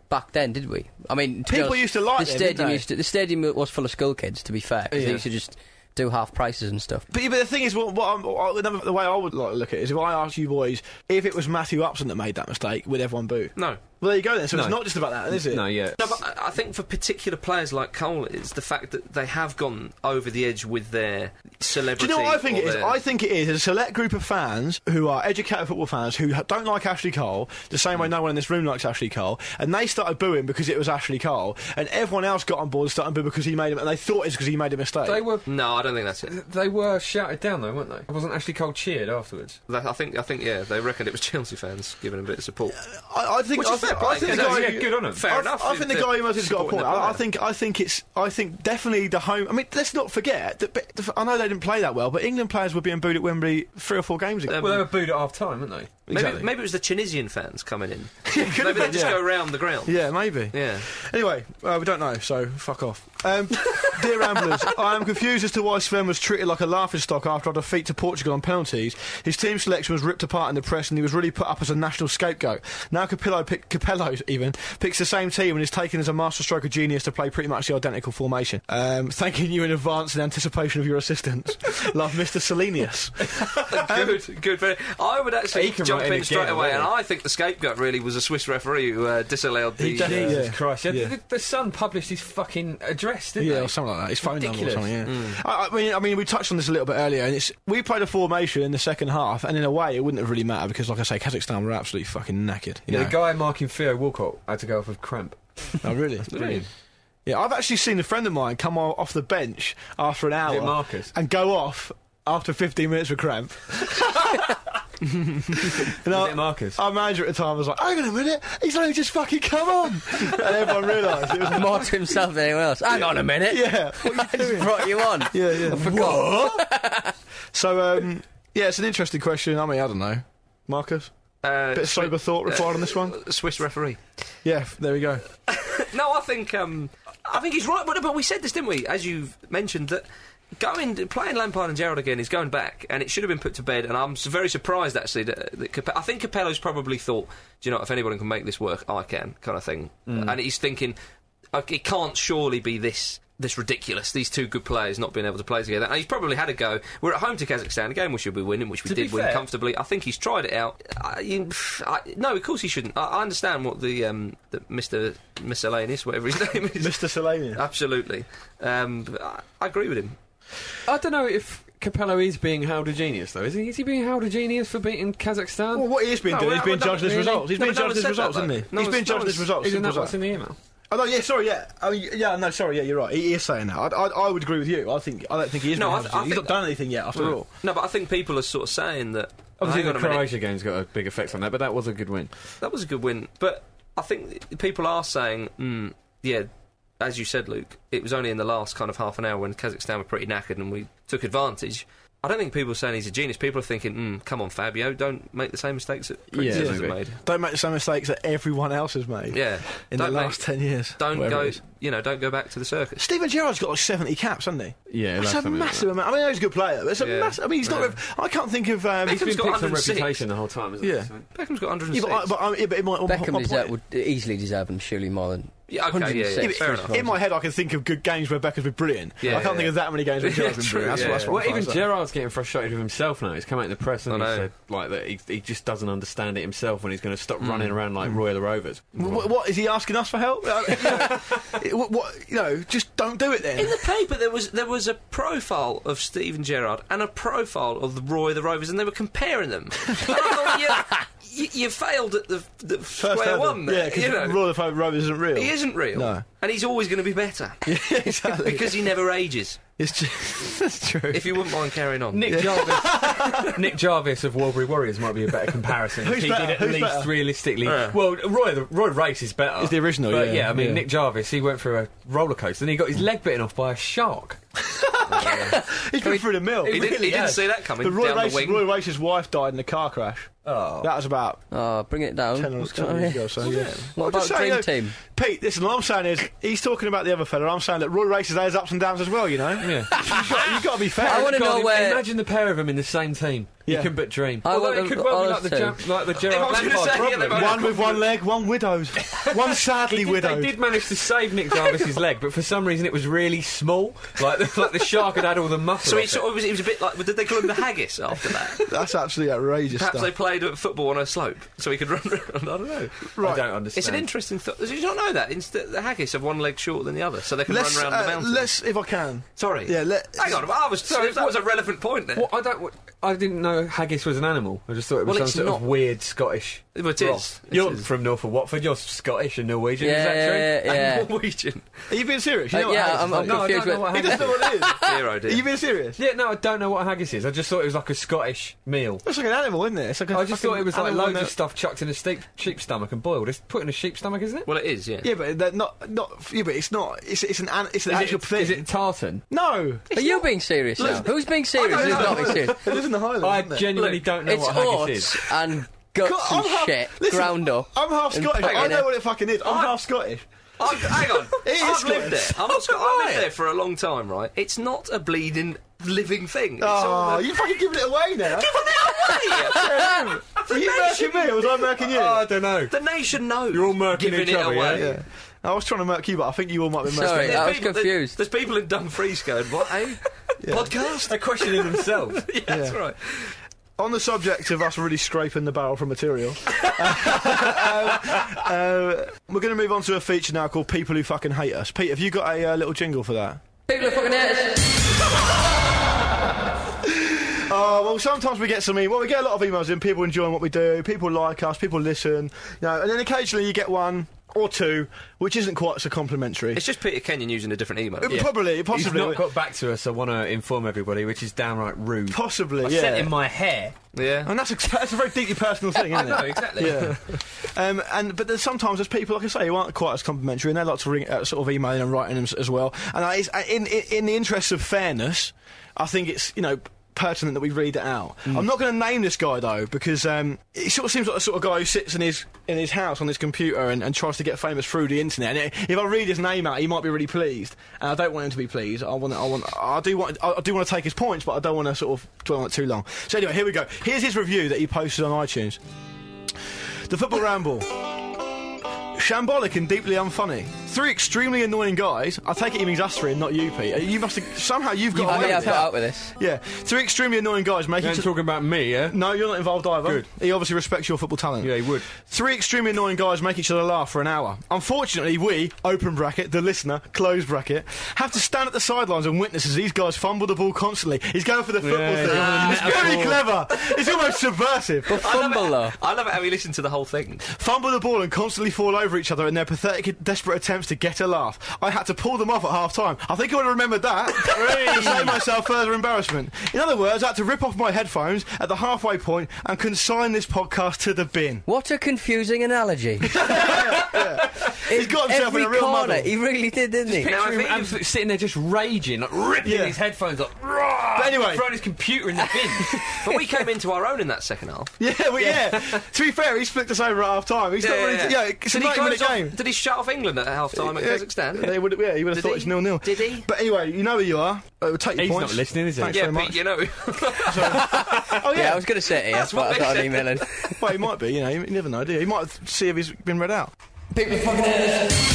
back then, did we? I mean, to be People honest, used to like the them, stadium. didn't they? The stadium was full of school kids. To be fair, 'cause they used to just do half prices and stuff. But the thing is, the way I would like to look at it is, if I asked you boys if it was Matthew Upson that made that mistake, would everyone boo? No. Well, there you go then. So No. it's not just about that, is it? No, yeah. No, but I think for particular players like Cole, it's the fact that they have gone over the edge with their celebrity. Do you know what I think or it is? their- I think it is a select group of fans who are educated football fans who don't like Ashley Cole, the same way no one in this room likes Ashley Cole, and they started booing because it was Ashley Cole, and everyone else got on board and started booing because he made him, and they thought it's because he made a mistake. They were No, I don't think that's it. they were shouted down though, weren't they? Wasn't Ashley Cole cheered afterwards? I think, yeah, they reckoned it was Chelsea fans giving him a bit of support. I think Which is fair play, I think the yeah, guy. yeah, good on him. Fair enough. I think the guy who has got a supporting point. the player. I think definitely the home. I mean, let's not forget that. I know they didn't play that well, but England players were being booed at Wembley 3 or 4 games ago. Well, they were booed at half time, weren't they? Exactly. Maybe it was the Tunisian fans coming in. Could have Maybe they been, just yeah. go around the ground. Yeah, maybe. Yeah. Anyway, we don't know, so fuck off. Dear Ramblers, I am confused as to why Sven was treated like a laughingstock after a defeat to Portugal on penalties. His team selection was ripped apart in the press and he was really put up as a national scapegoat. Now Capello picks the same team and is taken as a masterstroke of genius to play pretty much the identical formation. Thanking you in advance in anticipation of your assistance. Love, Mr. Selenius. Good. I would actually He can jump write in it straight again, away, wouldn't and he? I think the scapegoat really was a Swiss referee who disallowed the. definitely- Jesus Yeah. Christ! Yeah. Yeah. The Sun published his fucking address, didn't Yeah, they? or something like that. His phone number or Ridiculous. something, yeah. I mean, we touched on this a little bit earlier, and we played a formation in the second half, and in a way, it wouldn't have really mattered because, like I say, Kazakhstan were absolutely fucking knackered. You Yeah, know? the guy marking Theo Walcott had to go off with cramp. Oh, really? Brilliant. Yeah, I've actually seen a friend of mine come off the bench after an hour it Marcus? and go off after 15 minutes with cramp. And Was it Marcus? Our manager at the time was like, hang on a minute, he's only just fucking come on. And everyone realised it was More to himself than anyone else. Hang on a minute. Yeah, what I just brought you on. yeah. I forgot. So, yeah, it's an interesting question. I mean, I don't know. Marcus? Bit of sober thought required on this one? Swiss referee. Yeah, there we go. No, I think he's right. But we said this, didn't we? As you've mentioned, that playing Lampard and Gerrard again is going back, and it should have been put to bed. And I'm very surprised actually that I think Capello's probably thought, do you know, if anybody can make this work, I can, kind of thing. And he's thinking, it can't surely be this ridiculous. These two good players not being able to play together. And he's probably had a go. We're at home to Kazakhstan, a game we should be winning, which we did win comfortably. I think he's tried it out. No, of course he shouldn't. I understand what the Mr. Miscellaneous, whatever his name is. Mr. Selenius. Absolutely. But I agree with him. I don't know if Capello is being held a genius, though. Is he being held a genius for beating Kazakhstan? Well, what he has been doing, he's been judging his results. He's been judging his results, isn't he? He's been judging his results. Isn't that Simple as what's in the email? Oh, no, yeah, sorry, yeah. Oh, yeah, no, sorry, yeah, you're right. He is saying that. I would agree with you. I don't think he is. No, he's I think not done anything yet, after all. No, but I think people are sort of saying that. Obviously, hang the on a minute, Croatia game's got a big effect on that, but that was a good win. that was a good win. But I think people are saying, yeah, as you said, Luke, it was only in the last kind of half an hour when Kazakhstan were pretty knackered and we took advantage. I don't think people are saying he's a genius. People are thinking, come on, Fabio, don't make the same mistakes that previous have maybe. made. Don't make the same mistakes that everyone else has made. Yeah. In the last 10 years. Don't whatever go, it is. don't go back to the circus. Steven Gerrard's got like 70 caps, hasn't he? Yeah, That's a massive amount. I mean, he's a good player, but it's a Yeah. massive. I mean, he's not. I can't think of. He's Beckham's been got picked on 106. reputation the whole time, isn't Yeah. he? Beckham's got Yeah, 106. but it might. Beckham would easily deserve them, surely more than. Yeah, okay, 106 fair enough. In my head, I can think of good games where Beckham's been brilliant. Yeah, I can't think of that many games where Gerrard's been True, brilliant. yeah. That's what Well, I'm even trying to say. Gerrard's getting frustrated with himself now. He's come out in the press and I he know. said like that he just doesn't understand it himself when he's going to stop running around like Roy of the Rovers. What is he asking us for help? Just don't do it then. In the paper, there was a profile of Steven Gerrard and a profile of the Roy of the Rovers, and they were comparing them. And I thought, you failed at the First square ever. one there. Yeah, because you know. Royal Rovers isn't real. He isn't real. No. And he's always going to be better. Yeah, exactly. Because he never ages. It's just, that's true. If you wouldn't mind carrying on. Nick Jarvis of Warbury Warriors might be a better comparison. Who's he better? did at Who's least better? realistically. Yeah. Well, Roy Race is better. He's the original, But yeah. I mean, Yeah. Nick Jarvis, he went through a roller coaster and he got his leg bitten off by a shark. He's been through the mill. He didn't really see has. that coming But down the wing. Roy Race's wife died in a car crash. Oh. That was about Oh, bring it down. 10 or What's 10 going on years here? ago. So, yeah. What I'm about just saying, Dream you know, Team? Pete, listen, all I'm saying is he's talking about the other fella. I'm saying that Roy Races has ups and downs as well. You know, Yeah. you've got to be fair. I wanna know God, where- Imagine the pair of them in the same team. Yeah. You can but dream. I Although want it could them well be all like the, to- like the Gerard I was gonna Lampard say, yeah, problem. they One with one leg, one widowed. One sadly They widowed. did manage to save Nick Jarvis's leg, but for some reason it was really small. Like the shark had all the muscle. So off he sort of was, it was a bit like, did they call him the haggis after that? That's absolutely outrageous Perhaps stuff. they played at football on a slope so he could run around. I don't know. I don't understand. It's an interesting thought. Did you not know that? The haggis have one leg shorter than the other, so they can Let's, run around the mountain. let's, if I can. Sorry. Yeah, Hang on, that was a relevant point there. What, I didn't know haggis was an animal. I just thought it was Well, some it's sort of not. weird Scottish. Well, it broth. is. It You're is. from north of Watford. You're Scottish and Norwegian. Yeah, is that true? yeah. Norwegian. Are you being serious? You know what Yeah, haggis I'm is like? No, I confused don't know with. what He doesn't know what it is. Dear, oh Are dear. you being serious? Yeah, no, I don't know what haggis is. I just thought it was like a Scottish meal. It's like an animal, isn't it? It's like a I just thought it was like animal loads in of stuff chucked in a sheep's stomach and boiled. It's put in a sheep's stomach, isn't it? Well, it is, yeah. Yeah, but they're not. Yeah, but it's not. It's an actual thing. Is it tartan? No, Are you being serious now? Who's being serious? I Who's don't not know. being serious? It is in the Highlands. I isn't it? genuinely Look, don't know It's what haggis oats is. and guts God, I'm and half- shit listen, ground up. I'm half and Scottish. put I in know it. what it fucking is. I'm half Scottish. Hang on. It is I've lived there. Scottish. I lived there for a long time, right? It's not a bleeding living thing. It's all Oh, the- you fucking giving it away now. the Are you nation, murking me or was I murking you? I don't know. the nation knows. You're all murking giving each it other, away. Yeah. I was trying to murk you, but I think you all might be messed Sorry, up. I was confused. There's people in Dumfries going, what, eh? Podcast? They're questioning themselves. Yeah, that's Yeah. right. On the subject of us really scraping the barrel for material, we're going to move on to a feature now called People Who Fucking Hate Us. Pete, have you got a little jingle for that? People are fucking haters. Oh, well, sometimes we get we get a lot of emails in, people enjoying what we do, people like us, people listen, you know, and then occasionally you get one or two which isn't quite so complimentary. It's just Peter Kenyon using a different email. Probably, He's possibly. not got back to us. I want to inform everybody, which is downright rude. Possibly, I yeah. sent him my hair. Yeah. And that's a very deeply personal thing, isn't it? I know, exactly. Yeah. But there's sometimes there's people, like I say, who aren't quite as complimentary, and they like to ring, sort of emailing and writing them as well. And in the interest of fairness, I think it's, you know, pertinent that we read it out. I'm not going to name this guy though, because he sort of seems like the sort of guy who sits in his house on his computer and tries to get famous through the internet. And if I read his name out, he might be really pleased, and I don't want him to be pleased. I do want to take his points, but I don't want to sort of dwell on it too long. So anyway, here we go. Here's his review that he posted on iTunes. The Football Ramble. Shambolic and deeply unfunny. Three extremely annoying guys. I take it he means us three and not you, Pete. You must have, somehow you've got I away think I've with got it. out with this. Yeah, three extremely annoying guys You making. ain't talking about me, yeah? No, you're not involved either. Good. He obviously respects your football talent. Yeah, he would. Three extremely annoying guys make each other laugh for an hour. Unfortunately, we, open bracket, the listener, close bracket, have to stand at the sidelines and witness as these guys fumble the ball constantly. He's going for the football Yeah, thing. yeah, It's very clever. It's almost subversive. But fumble though. I love it how he listened to the whole thing. Fumble the ball and constantly fall over each other in their pathetic, desperate attempts to get a laugh. I had to pull them off at half time. I think I would have remembered that to save myself further embarrassment. In other words, I had to rip off my headphones at the halfway point and consign this podcast to the bin. What a confusing analogy. He's got himself Every in a real corner, muddle. he really did, didn't he? Now, I Picture him think absolutely sitting there just raging, like ripping Yeah. his headphones up. But anyway, Throwing his computer in the bin. But we came into our own in that second half. yeah. To be fair, he's flicked us over at half time. He's not really. Yeah, it's a Did he 90-minute close off- game. Did he shut off England at half time at Kazakhstan? He would have Did thought he? it's 0-0. Did he? But anyway, you know who you are. Take your He's points. not listening, is he? Thanks Yeah, very much. Pete, you know. Oh Yeah, I was going to say it, That's but what I they thought I'd said. email it. Well, he might be. You know, you never know, do you? He might see if he's been read out. People are fucking haters.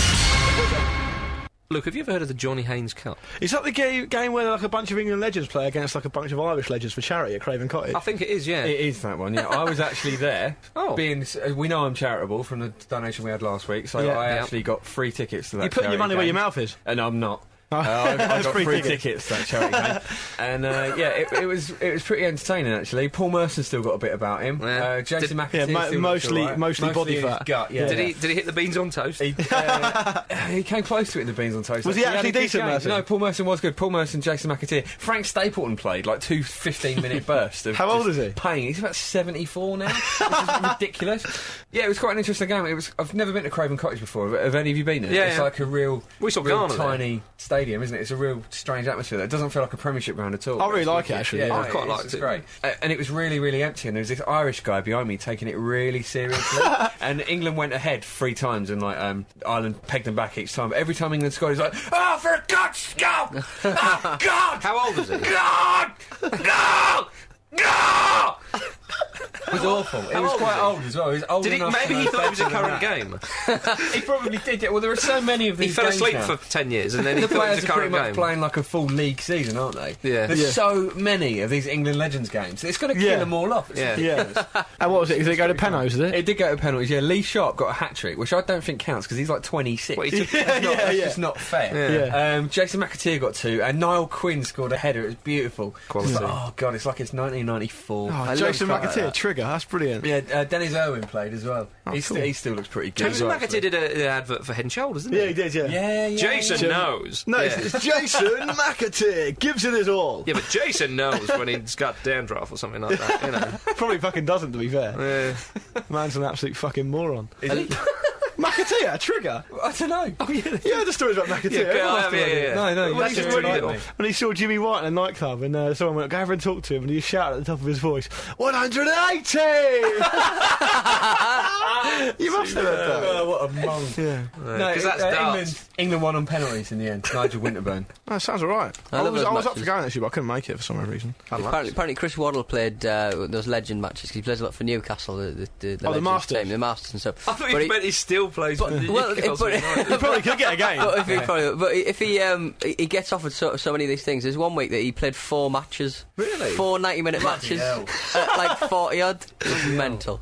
Luke, have you ever heard of the Johnny Haynes Cup? Is that the game where like a bunch of England legends play against like a bunch of Irish legends for charity at Craven Cottage? I think it is, yeah. It is that one, yeah. I was actually there. Oh. We know I'm charitable from the donation we had last week, so Yeah. I Yeah. actually got free tickets to that You putting your charity money where your game. mouth is. And I'm not. I That's got free free tickets. tickets to that charity game. And it was pretty entertaining actually. Paul Merson still got a bit about him. Yeah. Jason McAtee Yeah, still looks mostly- all right. mostly body in his fat. gut, yeah. Did he hit the beans on toast? He came close to it in the Beans on Toast. Was he had actually a good decent, game. Merson? No, Paul Merson was good. Paul Merson, Jason McAtee. Frank Stapleton played like two 15-minute bursts. Of How old just is he? Pain. He's about 74 now, which is ridiculous. Yeah, it was quite an interesting game. I've never been to Craven Cottage before. Have any of you been there? Yeah, It's yeah. like a real We saw Ghana there. tiny stadium. stadium, isn't it? It's a real strange atmosphere. It doesn't feel like a Premiership ground at all. I really like it, actually. Yeah, I quite liked it's it. great. And it was really, really empty, and there was this Irish guy behind me taking it really seriously. And England went ahead 3 times, and like Ireland pegged them back each time. But every time England scored, he's like, "Oh, for God's sake! Oh, God! How old is he? God! No! No!" It was awful. It was old quite was he? old as well. He was old Did he? enough Maybe to he know thought it was a better than current that. game. He probably did. Yeah. Well, there are so many of He these fell games asleep now. for 10 years and then he The thought it was players a are pretty current much game. playing like a full league season, aren't they? Yeah. There's Yeah. so many of these England Legends games. It's going to kill Yeah. them all off. It's Yeah. ridiculous. And what was it? Did it go to penalties, did it? It did go to penalties, yeah. Lee Sharp got a hat-trick, which I don't think counts because he's like 26. What, he took- That's just not fair. Yeah. Jason McAteer got 2, and Niall Quinn scored a header. It was beautiful. Quality. It's like, oh, God, it's like it's 1994. Oh, I Jason love crap like McAteer, that. Trigger, that's brilliant. Yeah, Dennis Irwin played as well. Oh, he, cool. he still looks pretty good. as Jason well, McAteer actually. did an advert for Head and Shoulders, didn't he? Yeah, he did, yeah. Yeah. Jason knows. No, yeah. it's Jason McAteer, gives it his all. Yeah, but Jason knows when he's got dandruff or something like that, you know. Probably fucking doesn't, to be fair. Man's an absolute fucking moron. McAteer, Trigger. I don't know. Yeah, the stories about McAteer. Yeah, Everyone must yeah, have yeah. it. No, you When just he, reminded me. when he saw Jimmy White in a nightclub and someone went, go over and talk to him, and he shouted at the top of his voice, 180! You must have heard that. Oh, what a monk. Yeah. No, 'cause that's England won on penalties in the end. Nigel Winterburn. Oh, sounds alright. I I love was those up for matches. going actually, but I couldn't make it for some reason. Apparently Chris Waddle played those legend matches 'cause he plays a lot for Newcastle, the Legends Masters. team, the Masters and stuff. I thought But he meant he still plays for the well, Newcastle but- United. He probably could get a game. But if he gets offered so many of these things, there's one week that he played 4 matches. Really? 4 90-minute Bloody matches. hell. At like 40 odd. It was mental.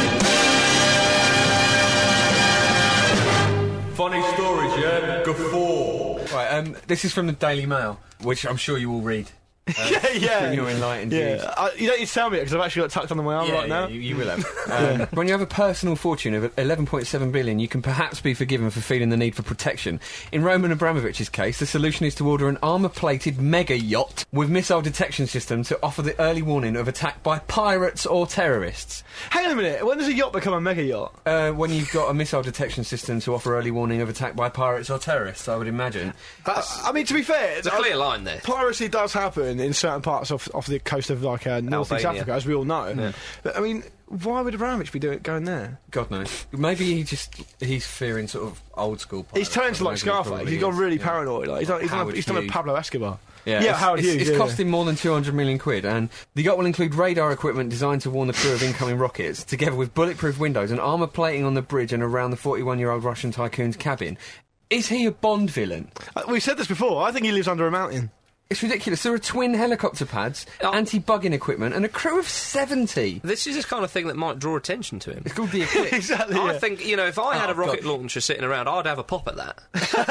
Funny stories, yeah? Guffaw. Right, this is from the Daily Mail, which I'm sure you will read. Yeah. When you're enlightened. views. Yeah, you don't need to tell me it because I've actually got it tucked under my arm right now. You will have. When you have a personal fortune of 11.7 billion, you can perhaps be forgiven for feeling the need for protection. In Roman Abramovich's case, the solution is to order an armour-plated mega yacht with missile detection system to offer the early warning of attack by pirates or terrorists. Hang on a minute, when does a yacht become a mega yacht? When you've got a missile detection system to offer early warning of attack by pirates or terrorists, I would imagine. I mean, to be fair, There's a clear line there. piracy does happen in certain parts of the coast of like North East Albania. Africa, as we all know. But I mean, why would Abramovich be going there? God knows. Maybe he's fearing sort of old school pirates. He's turned to like Maybe he Scarface. probably He's gone is, really yeah. paranoid. Like, he's done a Hughes. Pablo Escobar. Yeah, Howard Hughes. It's costing more than 200 million quid, and the yacht will include radar equipment designed to warn the crew of incoming rockets, together with bulletproof windows and armour plating on the bridge and around the 41-year-old Russian tycoon's cabin. Is he a Bond villain? We've said this before. I think he lives under a mountain. It's ridiculous. There are twin helicopter pads, Oh. anti-bugging equipment, and a crew of 70. This is the kind of thing that might draw attention to him. It's called the Eclipse. Exactly. I yeah. think, if I had Oh, a rocket God. launcher sitting around, I'd have a pop at that.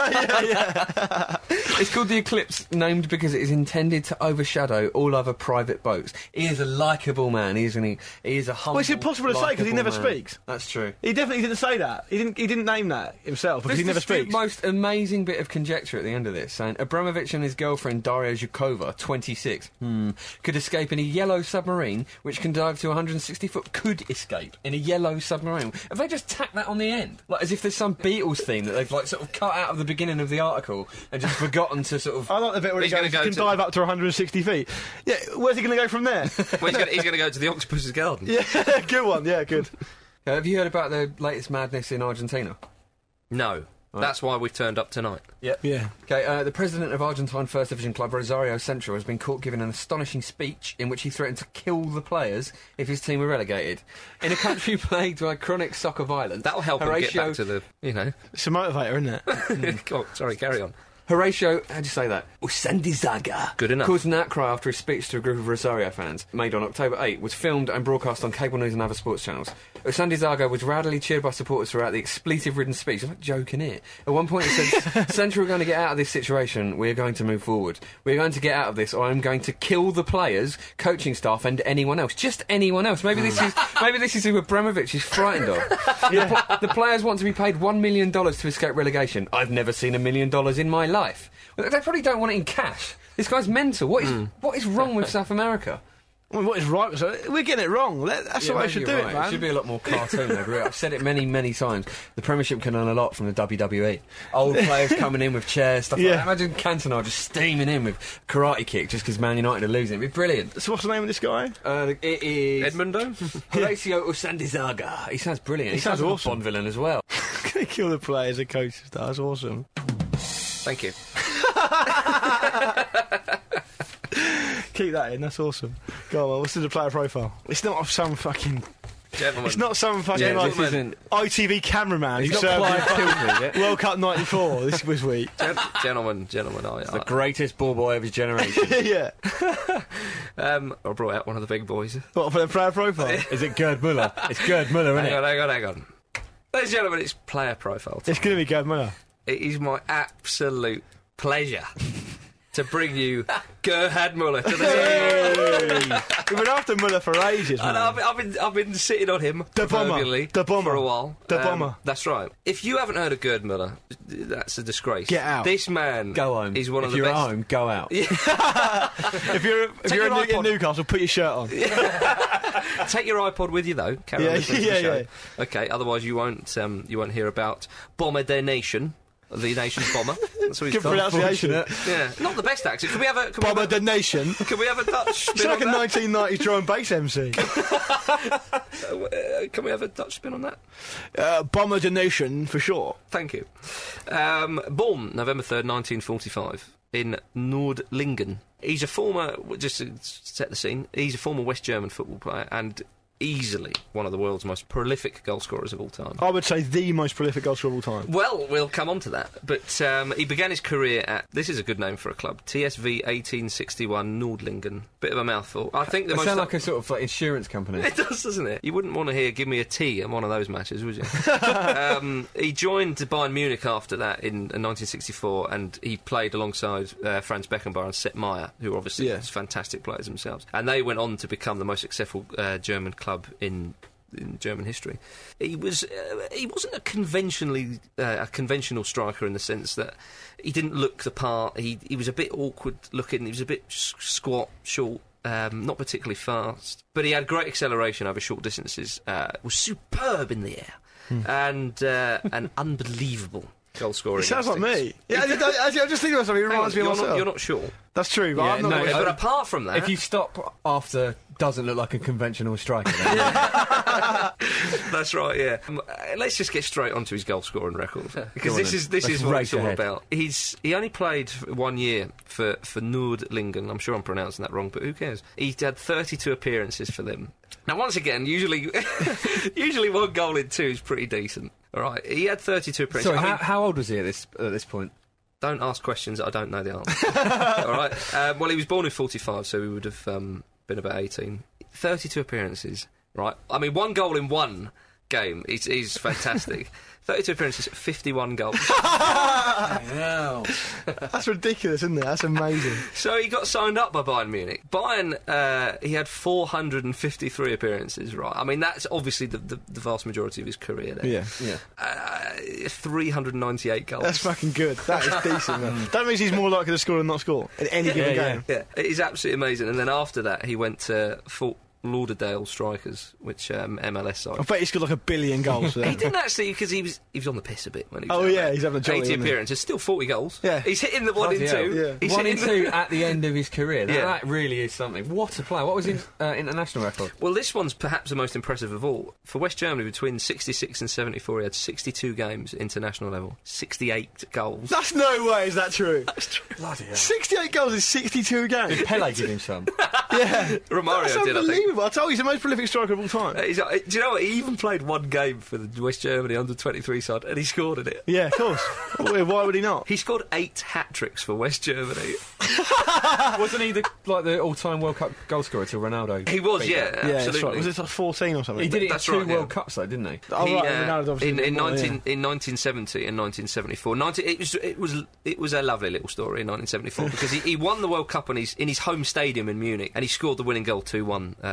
It's called the Eclipse, named because it is intended to overshadow all other private boats. He is a likeable man, isn't he? He is a humble, Well, it's impossible to say 'cause he never likeable man. speaks. That's true. He definitely didn't say that. He didn't name that himself because he never This is the speaks. most amazing bit of conjecture at the end of this, saying Abramovich and his girlfriend Daria Zhukova, 26, could escape in a yellow submarine which can dive to 160 foot. Could escape in a yellow submarine. Have they just tacked that on the end, like as if there's some Beatles theme that they've like sort of cut out of the beginning of the article and just forgotten to sort of. I like the bit where he He's gonna goes, go can to- dive up to 160 feet. Yeah, where's he going to go from there? Well, he's going to go to the Octopus's Garden. Yeah, good one. Yeah, good. Have you heard about the latest madness in Argentina? No. That's why we've turned up tonight. Yep. Yeah. Okay, the president of Argentine First Division club Rosario Central has been caught giving an astonishing speech in which he threatened to kill the players if his team were relegated. In a country plagued by chronic soccer violence, That'll help him get back to the, It's a motivator, isn't it? Oh, sorry, carry on. Horatio, how'd you say that? Usandizaga. Good enough. Caused an outcry after his speech to a group of Rosario fans, made on October 8, was filmed and broadcast on cable news and other sports channels. Usandizaga was rowdily cheered by supporters throughout the expletive-ridden speech. I'm not joking here. At one point he said, Central are going to get out of this situation, we're going to move forward. We're going to get out of this, or I'm going to kill the players, coaching staff and anyone else. Just anyone else. Maybe this is who Abramovich is frightened of. The players want to be paid $1 million to escape relegation. I've never seen $1 million in my life. Well, they probably don't want it in cash. This guy's mental. What is wrong with South America? I mean, what is right? So we're getting it wrong. That's the way it should do it, man. It should be a lot more cartoon. I agree. I've said it many, many times. The Premiership can learn a lot from the WWE. Old players coming in with chairs, stuff like that. Imagine Cantona just steaming in with karate kick just because Man United are losing. It'd be brilliant. So what's the name of this guy? It is Edmundo? Horacio Sandizaga. He sounds brilliant. He sounds sounds like awesome. a Bond villain as well. They kill the players and coaches. That's awesome. Thank you. Keep that in. That's awesome. Go on. Well, what's the player profile? It's not some fucking. Gentlemen. It's not some fucking Yeah, like, this isn't- ITV cameraman who It's served not in Clive Tilsley, is it? World Cup '94 this week. Gentlemen, The greatest ball boy of his generation. Yeah. I brought out one of the big boys. What for the player profile? Is it Gerd Muller? It's Gerd Muller, isn't it? Hang on. Ladies and gentlemen, it's player profile time. It's going to be Gerd Muller. It is my absolute pleasure to bring you Gerhard Muller to the We've been after Muller for ages, man. And I've been sitting on him The bomber. proverbially The bomber. for a while. The bomber. That's right. If you haven't heard of Gerd Muller, that's a disgrace. Get out. This man Go home. is one if of the you're best. at home, go out. If you're your in iPod. Newcastle, put your shirt on. Take your iPod with you though. Carry Yeah, on listening to yeah, the show. yeah. Okay. Otherwise, you won't hear about Bomber the Nation, the nation's bomber. That's what he's Good called. pronunciation. Yeah, not the best accent. Can we have a? Can we Bomber have the Nation. Can we have a Dutch It's spin like a on that? 1990s drum and bass MC. Can we have a Dutch spin on that? Bomber the Nation, for sure. Thank you. Born November 3rd, 1945, in Nordlingen. He's a former, just to set the scene, he's a former West German football player and easily one of the world's most prolific goal scorers of all time. I would say the most prolific goal scorer of all time. Well, we'll come on to that. But he began his career at, this is a good name for a club, TSV 1861 Nordlingen. Bit of a mouthful. I think the It most... sounds like a sort of like insurance company. It does, doesn't it? You wouldn't want to hear "Give me a T" in one of those matches, would you? He joined Bayern Munich after that in 1964, and he played alongside Franz Beckenbauer and Sepp Maier, who are obviously fantastic players themselves. And they went on to become the most successful German club in German history. He wasn't a conventional striker in the sense that he didn't look the part. He was a bit awkward looking. He was a bit squat, short. Not particularly fast, but he had great acceleration over short distances. Was superb in the air, and an unbelievable goal scoring. It sounds like instincts. me. Yeah, actually, I'm just thinking of something. It Hang on, reminds me of myself. you're not sure. That's true, but Yeah, I'm not. no, But apart from that, If you stop after doesn't look like a conventional striker, then that's right. Yeah. Let's just get straight onto his goal scoring record because Go on this then. is Let's what race it's all ahead. about. He only played 1 year for Nordlingen. I'm sure I'm pronouncing that wrong, but who cares? He had 32 appearances for them. Now, once again, usually one goal in two is pretty decent. All right, he had 32 appearances. sorry, I mean, how old was he at this point? don't ask questions that I don't know the answer. All right. Well, he was born in 45, so he would have been about 18. 32 appearances. Right. I mean, one goal in one game is fantastic. 32 appearances, 51 goals. That's ridiculous, isn't it? That's amazing. So he got signed up by Bayern Munich. Bayern, he had 453 appearances, right? I mean, that's obviously the vast majority of his career there. Yeah. 398 goals. That's fucking good. That is decent, man. That means he's more likely to score than not score in any given game. Yeah, it is absolutely amazing. And then after that, he went to Fort Lauderdale Strikers, which MLS side. I bet he scored like 1 billion goals for He them. didn't actually, because he was on the piss a bit when he was Oh, out yeah, there. he's having a jolly, 80 isn't he? appearances, still 40 goals. Yeah. He's hitting the 1 in Bloody 2. hell. Yeah. He's 1 in hitting 2 at the end of his career. Yeah. That really is something. What a player. What was his international record? Well, this one's perhaps the most impressive of all. For West Germany, between 66 and 74, he had 62 games at international level, 68 goals. That's no way, is that true? That's true. Bloody hell. 68 goals in 62 games. Did Pele give him some? Yeah. Romario That's did, I think. unbelievable. I told you, he's the most prolific striker of all time. Do you know what? He even played one game for the West Germany under-23 side, and he scored in it. Yeah, of course. Why would he not? He scored 8 hat-tricks for West Germany. Wasn't he the all-time World Cup goal scorer till Ronaldo? He was, beat yeah, that? Yeah, that's absolutely. right. Was it like 14 or something? He did it That's in 2 right, yeah. World Cups though, didn't he? Oh, He, right, Ronaldo obviously in did more, yeah. 1970 and 1974. It was a lovely little story in 1974 because he won the World Cup in his home stadium in Munich, and he scored the winning goal 2-1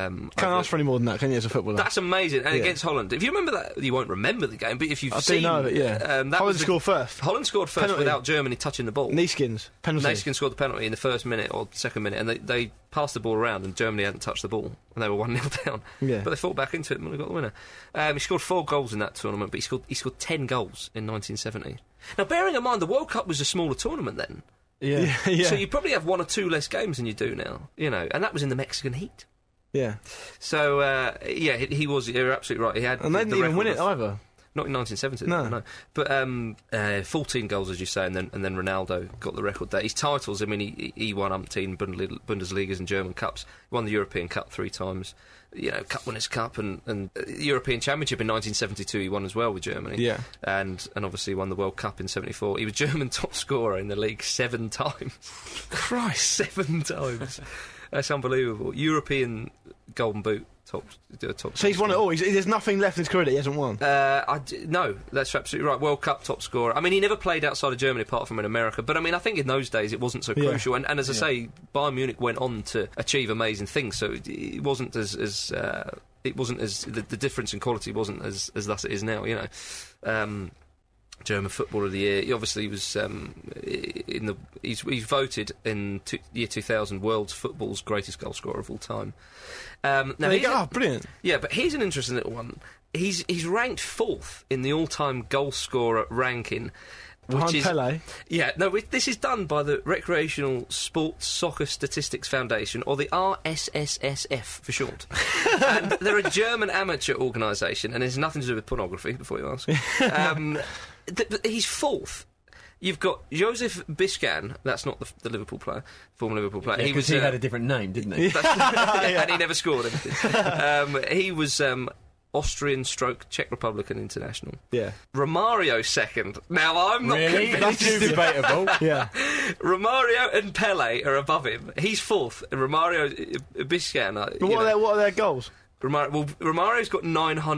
Can't ask for any more than that, can you, as a footballer? That's amazing. And against Holland, if you remember that, you won't remember the game, but if you've seen... I do know that, yeah. Holland scored first. Holland scored first Penalty. without Germany touching the ball. Neeskens, penalty. Neeskens scored the penalty in the first minute or second minute, and they passed the ball around, and Germany hadn't touched the ball, and they were 1-0 down. Yeah. But they fought back into it and got the winner. He scored 4 goals in that tournament, but he scored 10 goals in 1970. Now, bearing in mind, the World Cup was a smaller tournament then. Yeah. So you probably have 1 or 2 less games than you do now, and that was in the Mexican heat. Yeah. So, he was, you're absolutely right. He had And they didn't even win it either. Not in 1970, no. But 14 goals, as you say, and then Ronaldo got the record there. His titles, I mean, he won umpteen Bundesligas and German Cups. He won the European Cup 3 times, Cup Winners' Cup, and European Championship in 1972 he won as well with Germany. Yeah. And obviously won the World Cup in 74. He was German top scorer in the league 7 times. Christ. 7 times. That's unbelievable. European Golden Boot. Top. So he's won it all. There's nothing left in his career that he hasn't won. No, that's absolutely right. World Cup top scorer. I mean, he never played outside of Germany apart from in America. But I mean, I think in those days it wasn't so crucial. And as I say, Bayern Munich went on to achieve amazing things. So it wasn't as the difference in quality wasn't as thus it is now. German Footballer of the Year. He obviously was he's voted in year 2000 world's football's greatest goal scorer of all time. Now brilliant. Yeah, but here's an interesting little one. He's ranked 4th in the all-time goal scorer ranking. Behind Pele. Yeah, no, this is done by the Recreational Sports Soccer Statistics Foundation, or the RSSSF for short. And they're a German amateur organisation, and it's nothing to do with pornography, before you ask. He's 4th. You've got Josef Biscan, that's not the Liverpool player, former Liverpool player. Yeah, he had a different name, didn't he? And he never scored anything. He was Austrian/Czech Republican international. Yeah. Romario 2nd. Now, I'm not convinced. That's debatable. Yeah. Romario and Pele are above him. He's 4th. And Romario, Biscan... But what are their goals? Romario's got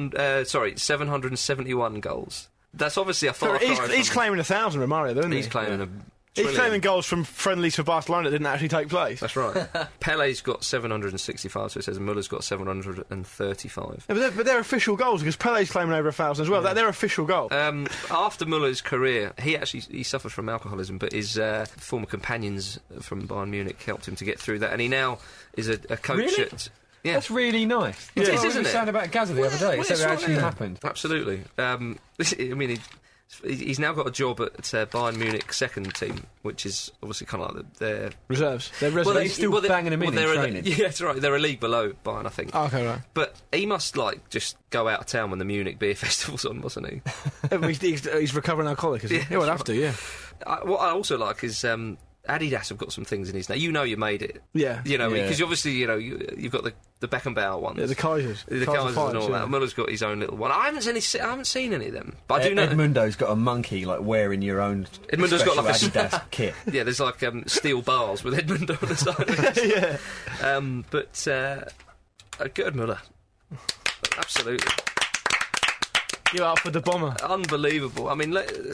771 goals. That's obviously a far cry. He's claiming 1,000, Romario, though, isn't he? He's claiming a He's trillion. claiming goals from friendlies for Barcelona that didn't actually take place. That's right. Pele's got 765, so it says Muller's got 735. Yeah, but they're official goals, because Pele's claiming over 1,000 as well. Yeah. They're official goals. After Muller's career, he suffered from alcoholism, but his former companions from Bayern Munich helped him to get through that, and he now is a coach Really? at... Yeah. That's really nice. It is, What isn't was it? saying about Gaza the other day? It said it actually happened. Absolutely. I mean, he's now got a job at Bayern Munich second team, which is obviously kind of like their Reserves. They're Well, reserves. he's still banging them in training. Yeah, that's right. They're a league below Bayern, I think. Oh, okay, right. But he must, just go out of town when the Munich beer festival's on, mustn't he? he's recovering alcoholic, is he? Yeah, He would that's have to, yeah. What I also like is... Adidas have got some things in his name. You made it. Yeah. Because obviously, you've got the Beckenbauer ones. Yeah, the Kaisers. The Kaisers and all that. Muller's got his own little one. I haven't seen any of them. But I do know... Edmundo's got a monkey, wearing your own Edmundo's got like a Adidas kit. Yeah, there's steel bars with Edmundo on the side. Yeah. Gerd Muller. Absolutely. You're up for the bomber. Unbelievable. I mean,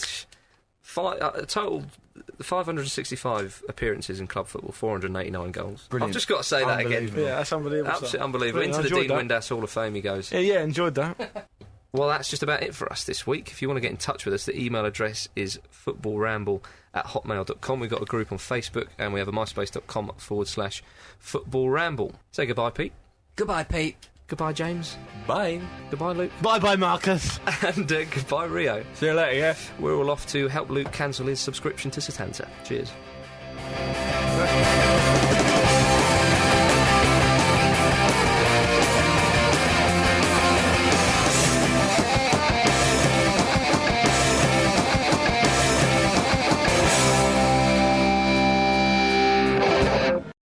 total 565 appearances in club football, 489 goals. Brilliant. I've just got to say that again. Yeah, that's unbelievable. Absolutely unbelievable. Brilliant. Into the Dean Enjoyed that. Windass Hall of Fame he goes. Yeah, enjoyed that. Well, that's just about it for us this week. If you want to get in touch with us, the email address is footballramble@hotmail.com. We've got a group on Facebook, and we have a myspace.com/footballramble. Say goodbye, Pete. Goodbye, Pete. Goodbye, James. Bye. Goodbye, Luke. Bye-bye, Marcus. And goodbye, Rio. See you later, yeah? We're all off to help Luke cancel his subscription to Setanta. Cheers.